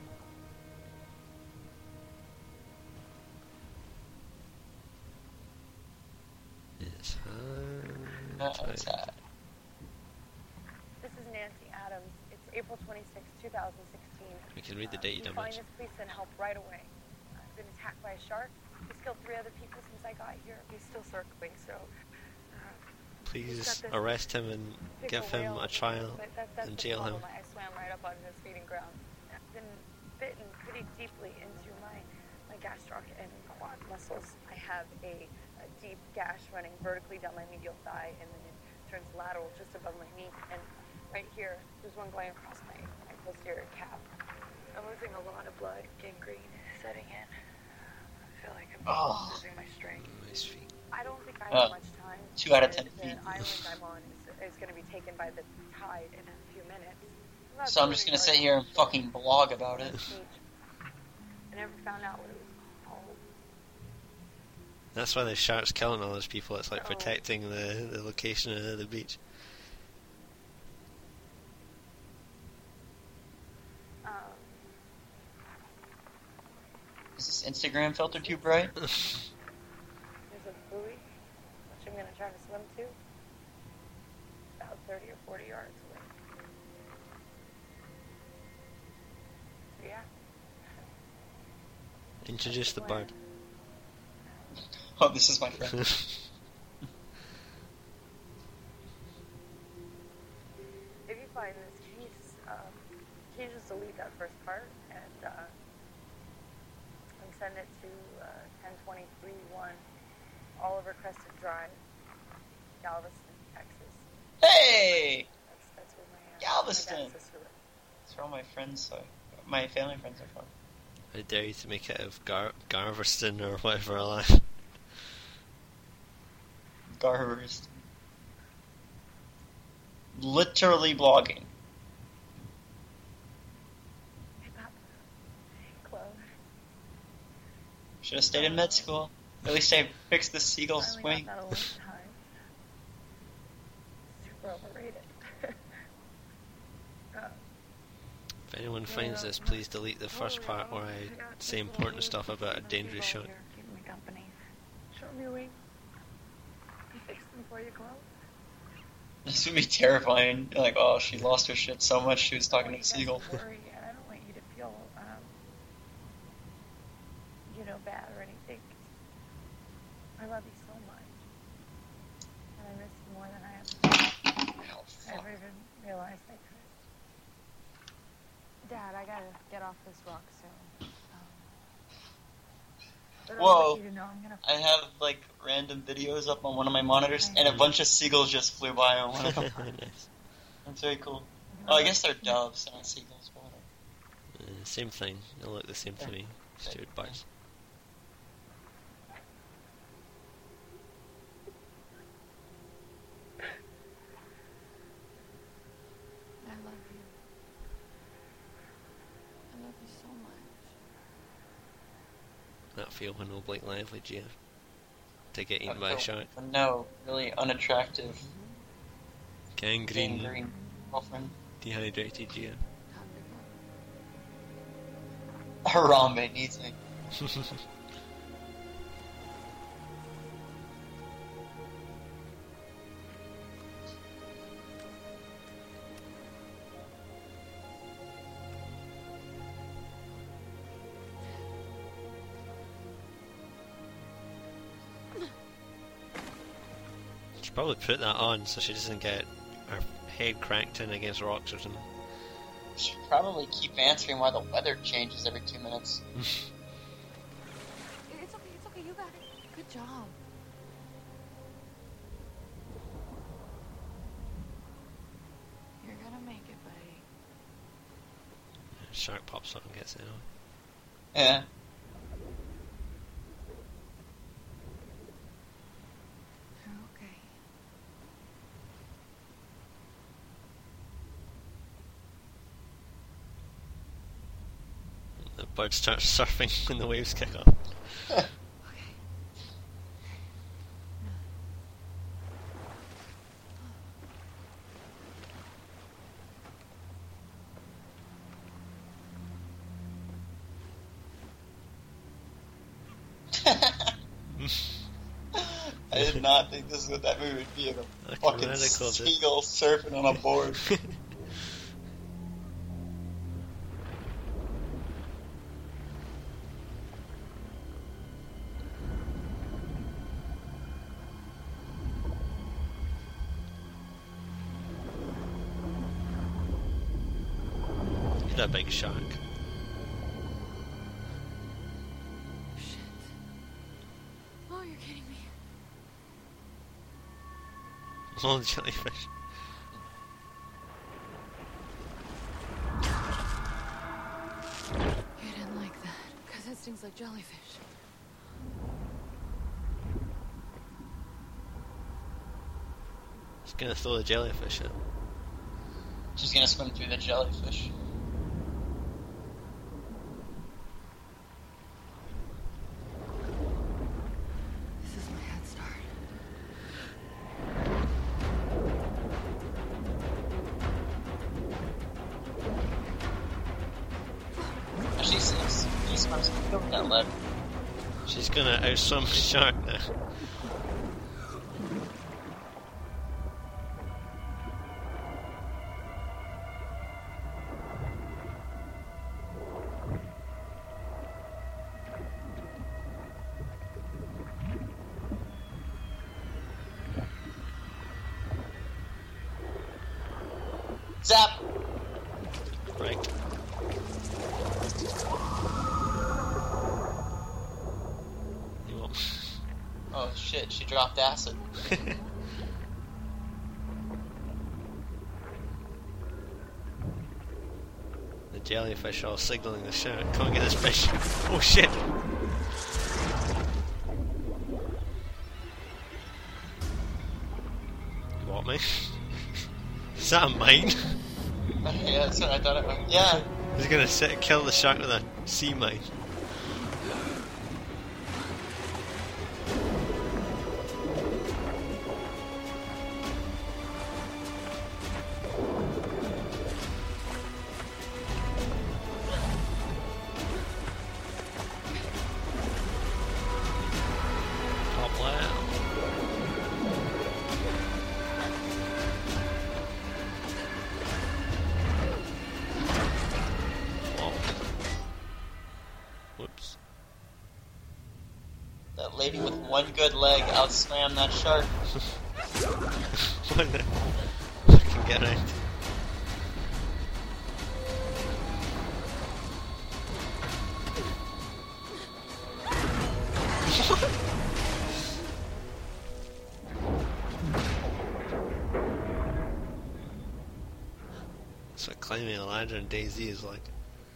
It's hard. Uh, it's hard. This is Nancy Adams. It's April twenty-sixth, two thousand sixteen. We can read the date you Uh, don't find mention. this, please send help right away. I've been attacked by a shark. He's killed three other people since I got here. He's still circling, so... Please arrest him and give him a trial But that, that's and the jail him. problem. I swam right up on his feeding ground. I've been bitten pretty deeply into my, my gastroc and quad muscles. I have a, a deep gash running vertically down my medial thigh, and then it turns lateral just above my knee. And right here, there's one going across my, my posterior calf. I'm losing a lot of blood, gangrene setting in. I feel like I'm Oh. losing my strength. Nice feet. I don't think I Uh, have much time. two out of because ten feet. The island I'm on is, is going to be taken by the tide in a few minutes. not So I'm just really gonna sit hard here and to fucking blog about it. teach. I never found out what it was called. That's why the shark's killing all those people. It's like Oh. protecting the, the location of the beach. Um, Is this Instagram filter too bright? there's a buoy, which I'm going to try to swim to. About thirty or forty yards away. So yeah. Introduce the bird. Oh, this is my friend. If you find this, can you just, um, can you just delete that first part and, uh, and send it to uh, ten twenty-three one Oliver Crested Drive, Galveston, Texas. Hey! That's, that's where my, uh, Galveston! my dad's sister lives. That's where all my friends are. My family friends are from. I dare you to make it of Gar- Garverston or whatever alive. Garverst. Literally blogging. I got close. Should have stayed in med school. At least I fixed the seagull's Finally wing. got that alone time. Super overrated. uh, If anyone finds this, please delete the first part where I say important stuff about a dangerous shark. Keep me company. Show me a wing. You fix them before you go. This would be terrifying. Like, oh, she lost her shit so much she was talking to the You seagull. guys worry, and I don't want you to feel, um, you know, bad or anything. I love you so much, and I miss you more than I ever, Oh, I ever fuck. even realized I could. Dad, I gotta get off this rock soon. Um, But I Whoa. want you to know I'm gonna. I have like random videos up on one of my monitors, and a bunch of seagulls just flew by on one of them. Nice. That's very cool. Oh, I guess they're doves, not seagulls. But whatever. Uh, same thing. They look the same to me. Stupid birds. I love you. I love you so much. That feel when no Blake Lively, Gia. To get eaten I by a feel- shark. No, really unattractive. Gangrene. Gangrene girlfriend. Dehydrated Gia. Harambe needs me. Should probably put that on so she doesn't get her head cracked in against rocks or something. Should probably keep answering why the weather changes every two minutes. It's okay, it's okay, you got it. Good job. You're gonna make it, buddy. Shark pops up and gets it on. Yeah. You're okay. The bird starts surfing when the waves kick off. I did not think this is what that movie would be. A I fucking ridiculed it. seagull surfing on a board. Hit a big shark. Shit. Oh, you're kidding me. Little jellyfish. You didn't like that, because it stings like jellyfish. Just gonna throw the jellyfish in. She's gonna swim through the jellyfish. This is my head start. Actually, she's, she's swims over that leg. She's gonna outswim the shark now. Zap! Right. You won't. Oh shit, she dropped acid. The jellyfish all signaling the shark. Come and get this fish. Oh shit! You want me? Is that a mine? Yeah, that's what I thought it was. Yeah. He's gonna sit, kill the shark with a sea mine. Top left. Oh. Whoops. That lady with one good leg outswam that shark. What the- Fucking get around. That's what climbing a ladder in DayZ is like.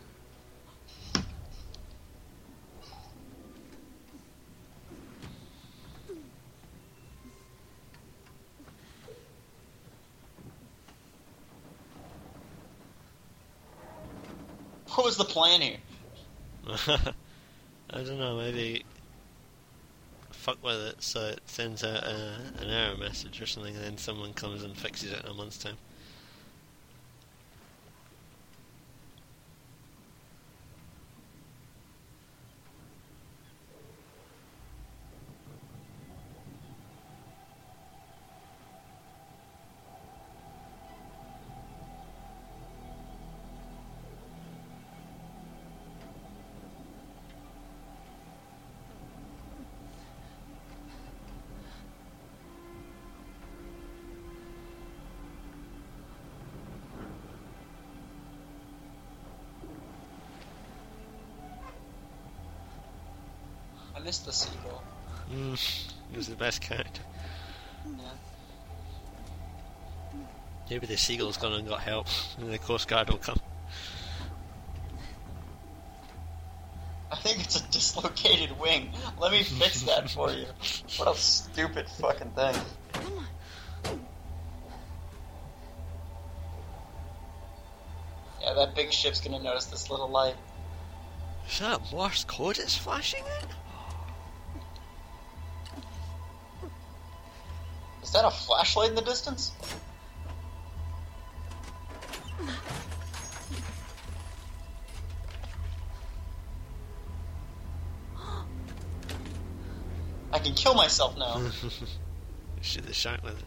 What was the plan here? I don't know, maybe fuck with it so it sends out a, an error message or something, and then someone comes and fixes it in a month's time. I missed the seagull. Mm, he was the best character. Yeah. Maybe the seagull's gone and got help, and the Coast Guard will come. I think it's a dislocated wing. Let me fix that for you. What a stupid fucking thing. Yeah, that big ship's gonna notice this little light. Is that Morse code it's flashing in? Is that a flashlight in the distance? I can kill myself now. Shoot the shark with it.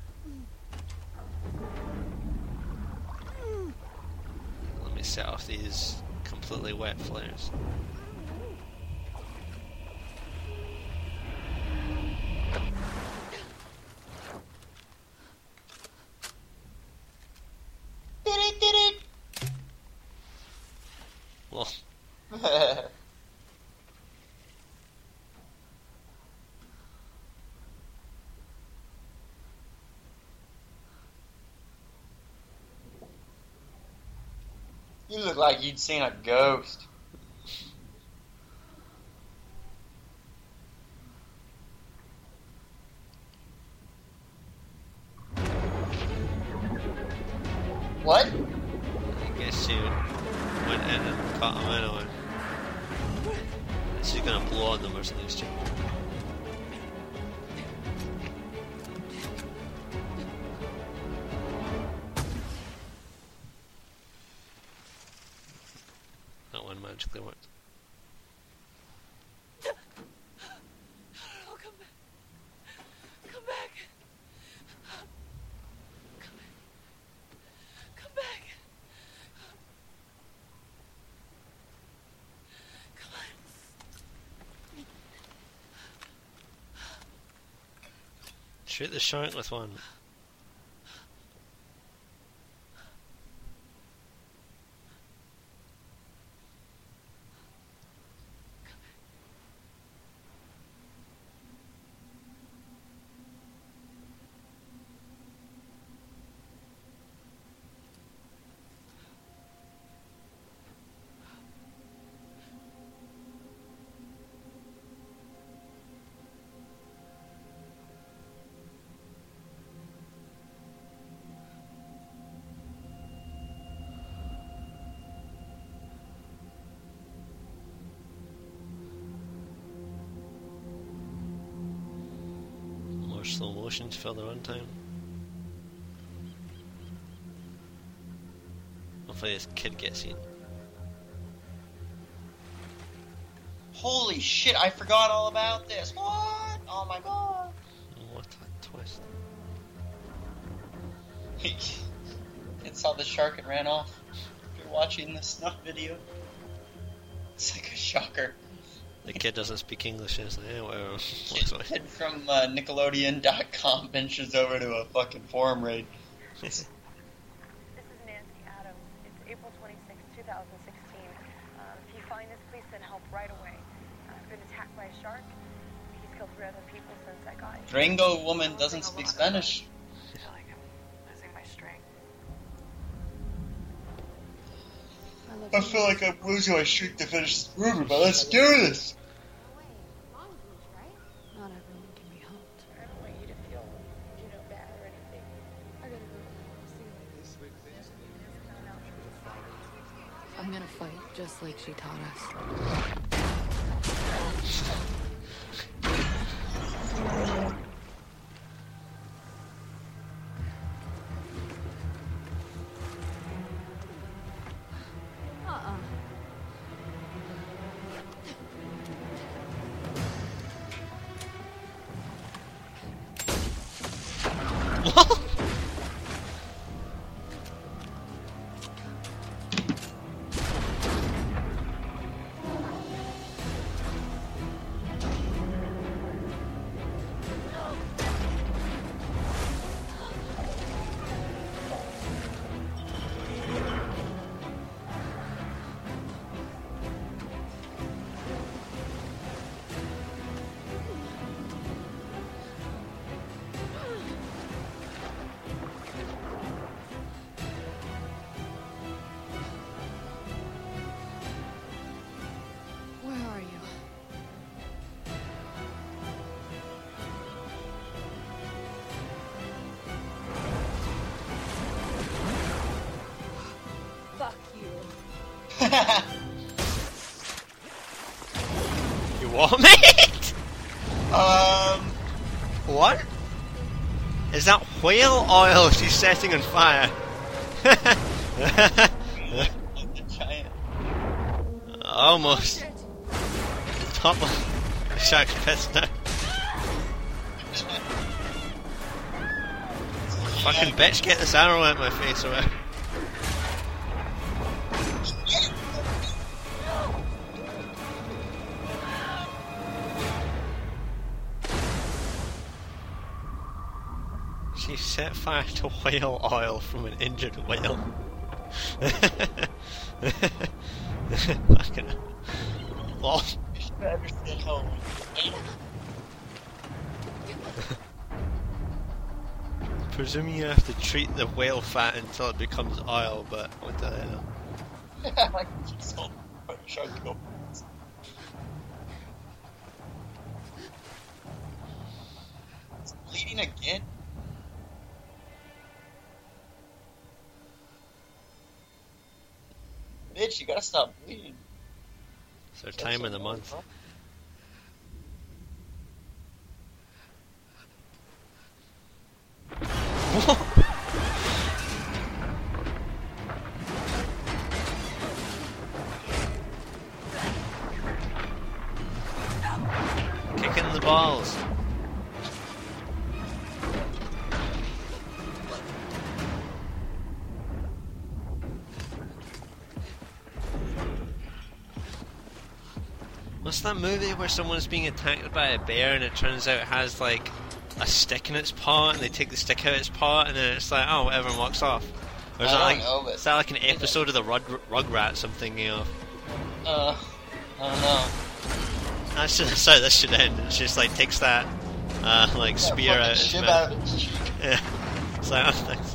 Let me set off these completely wet flares. Did it, did it! Well, you look like you'd seen a ghost. What? I guess you went in and caught him anyway. She's gonna blow on them or something stupid. That one magically worked. Oh, come back. Come back. Come back. Come back. Come on. Shoot the shark with one. More slow motion to fill the runtime. Hopefully this kid gets in. Holy shit, I forgot all about this. What? Oh my god. What a twist. It saw the shark and ran off. If you're watching this snuff video, it's like a shocker. The kid doesn't speak English, is like, yeah, whatever. The kid from uh, Nickelodeon dot com ventures over to a fucking forum raid. This is Nancy Adams. It's April twenty-sixth, twenty sixteen. Um, if you find this, please send help right away. I've been attacked by a shark. He's killed three other people since I got here. Drango woman doesn't speak Spanish. I feel like I'm losing my strength. I feel like I'm losing my streak to finish this movie, but let's do this! Not everyone can be helped. I don't want you to feel, you know, bad or anything. I gotta go. See you. I'm gonna fight just like she taught us. Uh-uh. Where are you? Fuck you. You what, mate? um... What? Is that whale oil she's setting on fire? Giant. Almost. Top of the shark's pissed now. Fucking bitch, get this arrow out of my face away. She set fire to whale oil from an injured whale. Fucking lol. You should understand how... Presuming you have to treat the whale fat until it becomes oil, but what the hell? Like, just hold the shark to go. It's bleeding again? Bitch, you gotta stop bleeding. It's their time of the month. Kicking the balls. What's that movie where someone's being attacked by a bear and it turns out it has like a stick in its paw and they take the stick out of its paw and then it's like, oh, whatever, and walks off? Or is I that don't like, know, but is that like an episode of the Rug, Rugrats I'm thinking of? Uh, I don't know. That's just that's how this should end. It just like takes that uh, like Yeah, spear fucking out its shit mouth. out of its cheek. Yeah. It's like, oh, thanks.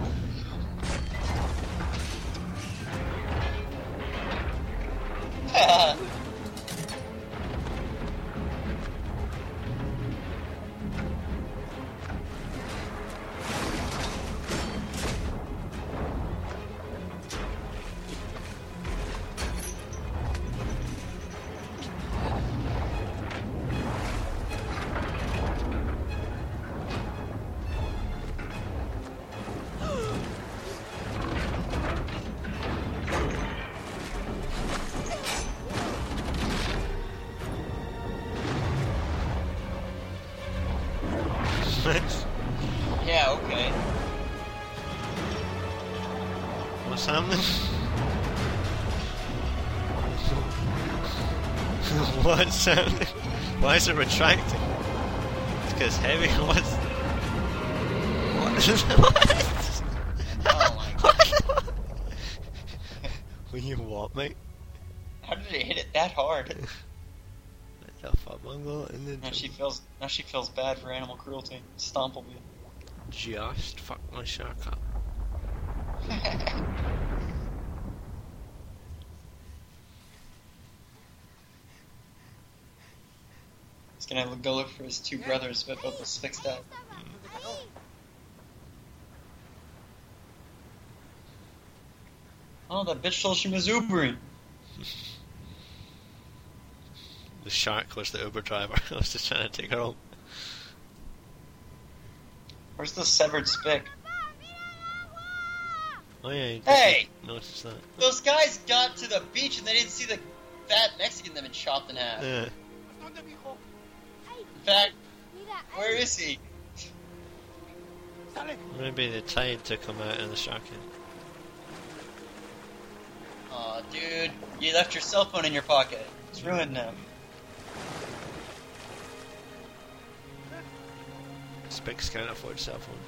Yeah, okay. What's happening? What's happening? Why is it retracting? It's because heavy. What's... What? What? Oh my What? Were you what, mate? How did it hit it that hard? The fuck, bungle, and then Now she feels now she feels bad for animal cruelty. Stompleby. just fuck my shark up. gonna go look for his two brothers, but both the Spix died. Oh, that bitch told she was Ubering. The shark was the Uber driver. I was just trying to take her home. Where's the severed Spic? Oh yeah, you Hey! notice that. Those guys got to the beach and they didn't see the fat Mexican that had been chopped in half. Yeah. In fact, where is he? Maybe the tide took him out of the shark head. Aw, dude, you left your cell phone in your pocket. It's ruined now. Spics can't afford cell phones.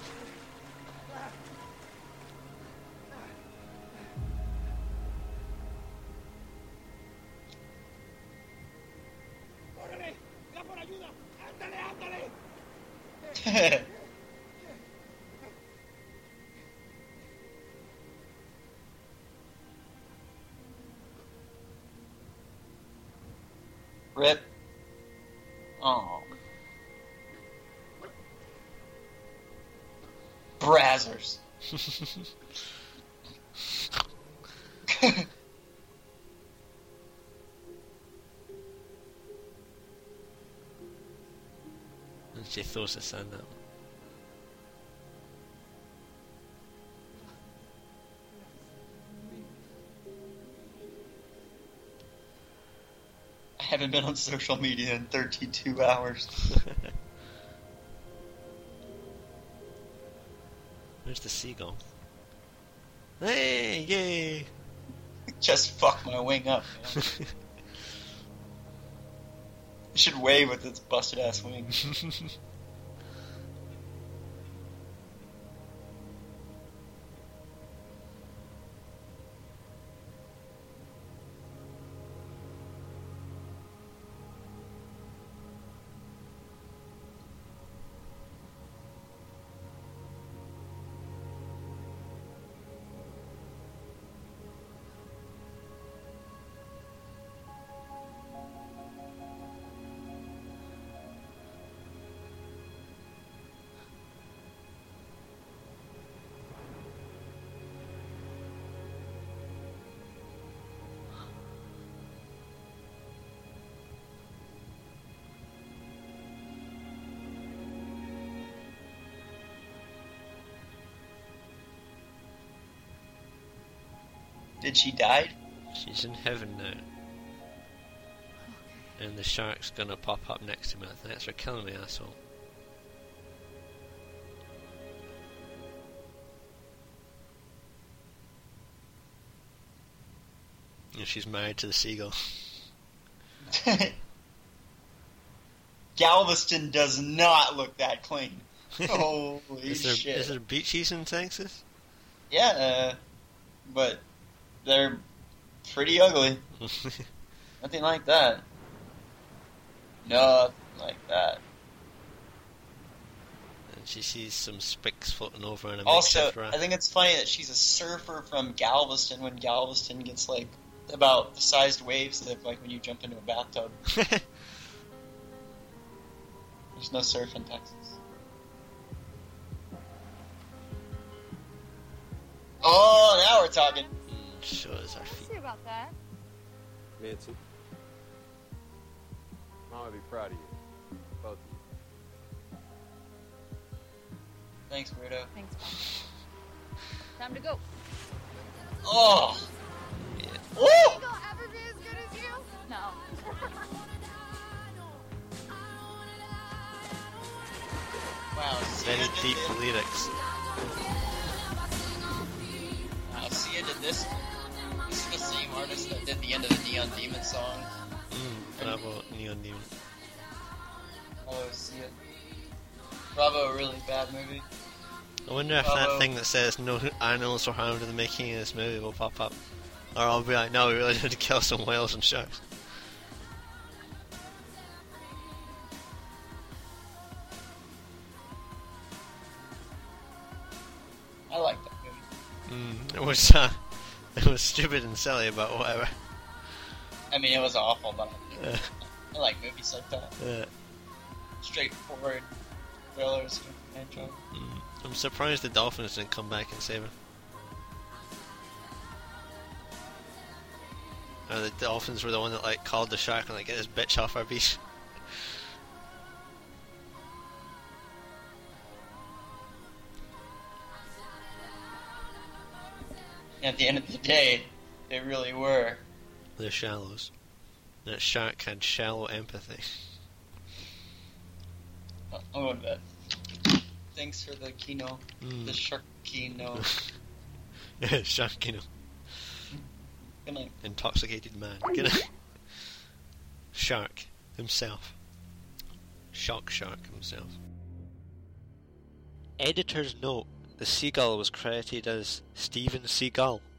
Rip. Oh. Brazzers. And she throws the sand at him. I haven't been on social media in thirty-two hours. Where's the seagull? Hey, yay! Just fuck my wing up, man. It should wave with its busted ass wing. Did she die? She's in heaven now. And the shark's gonna pop up next to me. Thanks for killing me, asshole. And she's married to the seagull. Galveston does not look that clean. Holy is there, shit. Is there beaches in Texas? Yeah, uh, but they're pretty ugly. Nothing like that. Nothing like that. And she sees some Spix floating over in a Also, makeshift raft. I think it's funny that she's a surfer from Galveston when Galveston gets like about the sized waves that like when you jump into a bathtub. There's no surf in Texas. Oh, now we're talking. Show us our Let's feet. see about that. Nancy, Mom would be proud of you. Both of you. Thanks, weirdo. Thanks, Mom. Time to go. Oh! Yeah. Woo! Think I'll ever be as good as you? No. Wow, Sia Very did deep this. lyrics. Wow, Sia did this. This is the same artist that did the end of the Neon Demon song. Mm, bravo, Neon Demon. Oh, Sia. Bravo, a really bad movie. I wonder if Bravo. that thing that says no animals were harmed in the making of this movie will pop up. Or I'll be like, no, we really need to kill some whales and sharks. I like that movie. Mm, it was uh, it was stupid and silly, but whatever. I mean, it was awful, but Uh, I like movies like that. uh, straightforward whalers and job. Mm. I'm surprised the dolphins didn't come back and save her. Uh, the dolphins were the one that like called the shark and like, get this bitch off our beach. At the end of the day, they really were. The shallows. That shark had shallow empathy. Well, I'll go to bed. Thanks for the kino. Mm. The shark kino. Yeah, shark, you know. Good night. Intoxicated man. Good night. Shark himself. Shock Shark himself. Editor's note. The seagull was credited as Steven Seagull.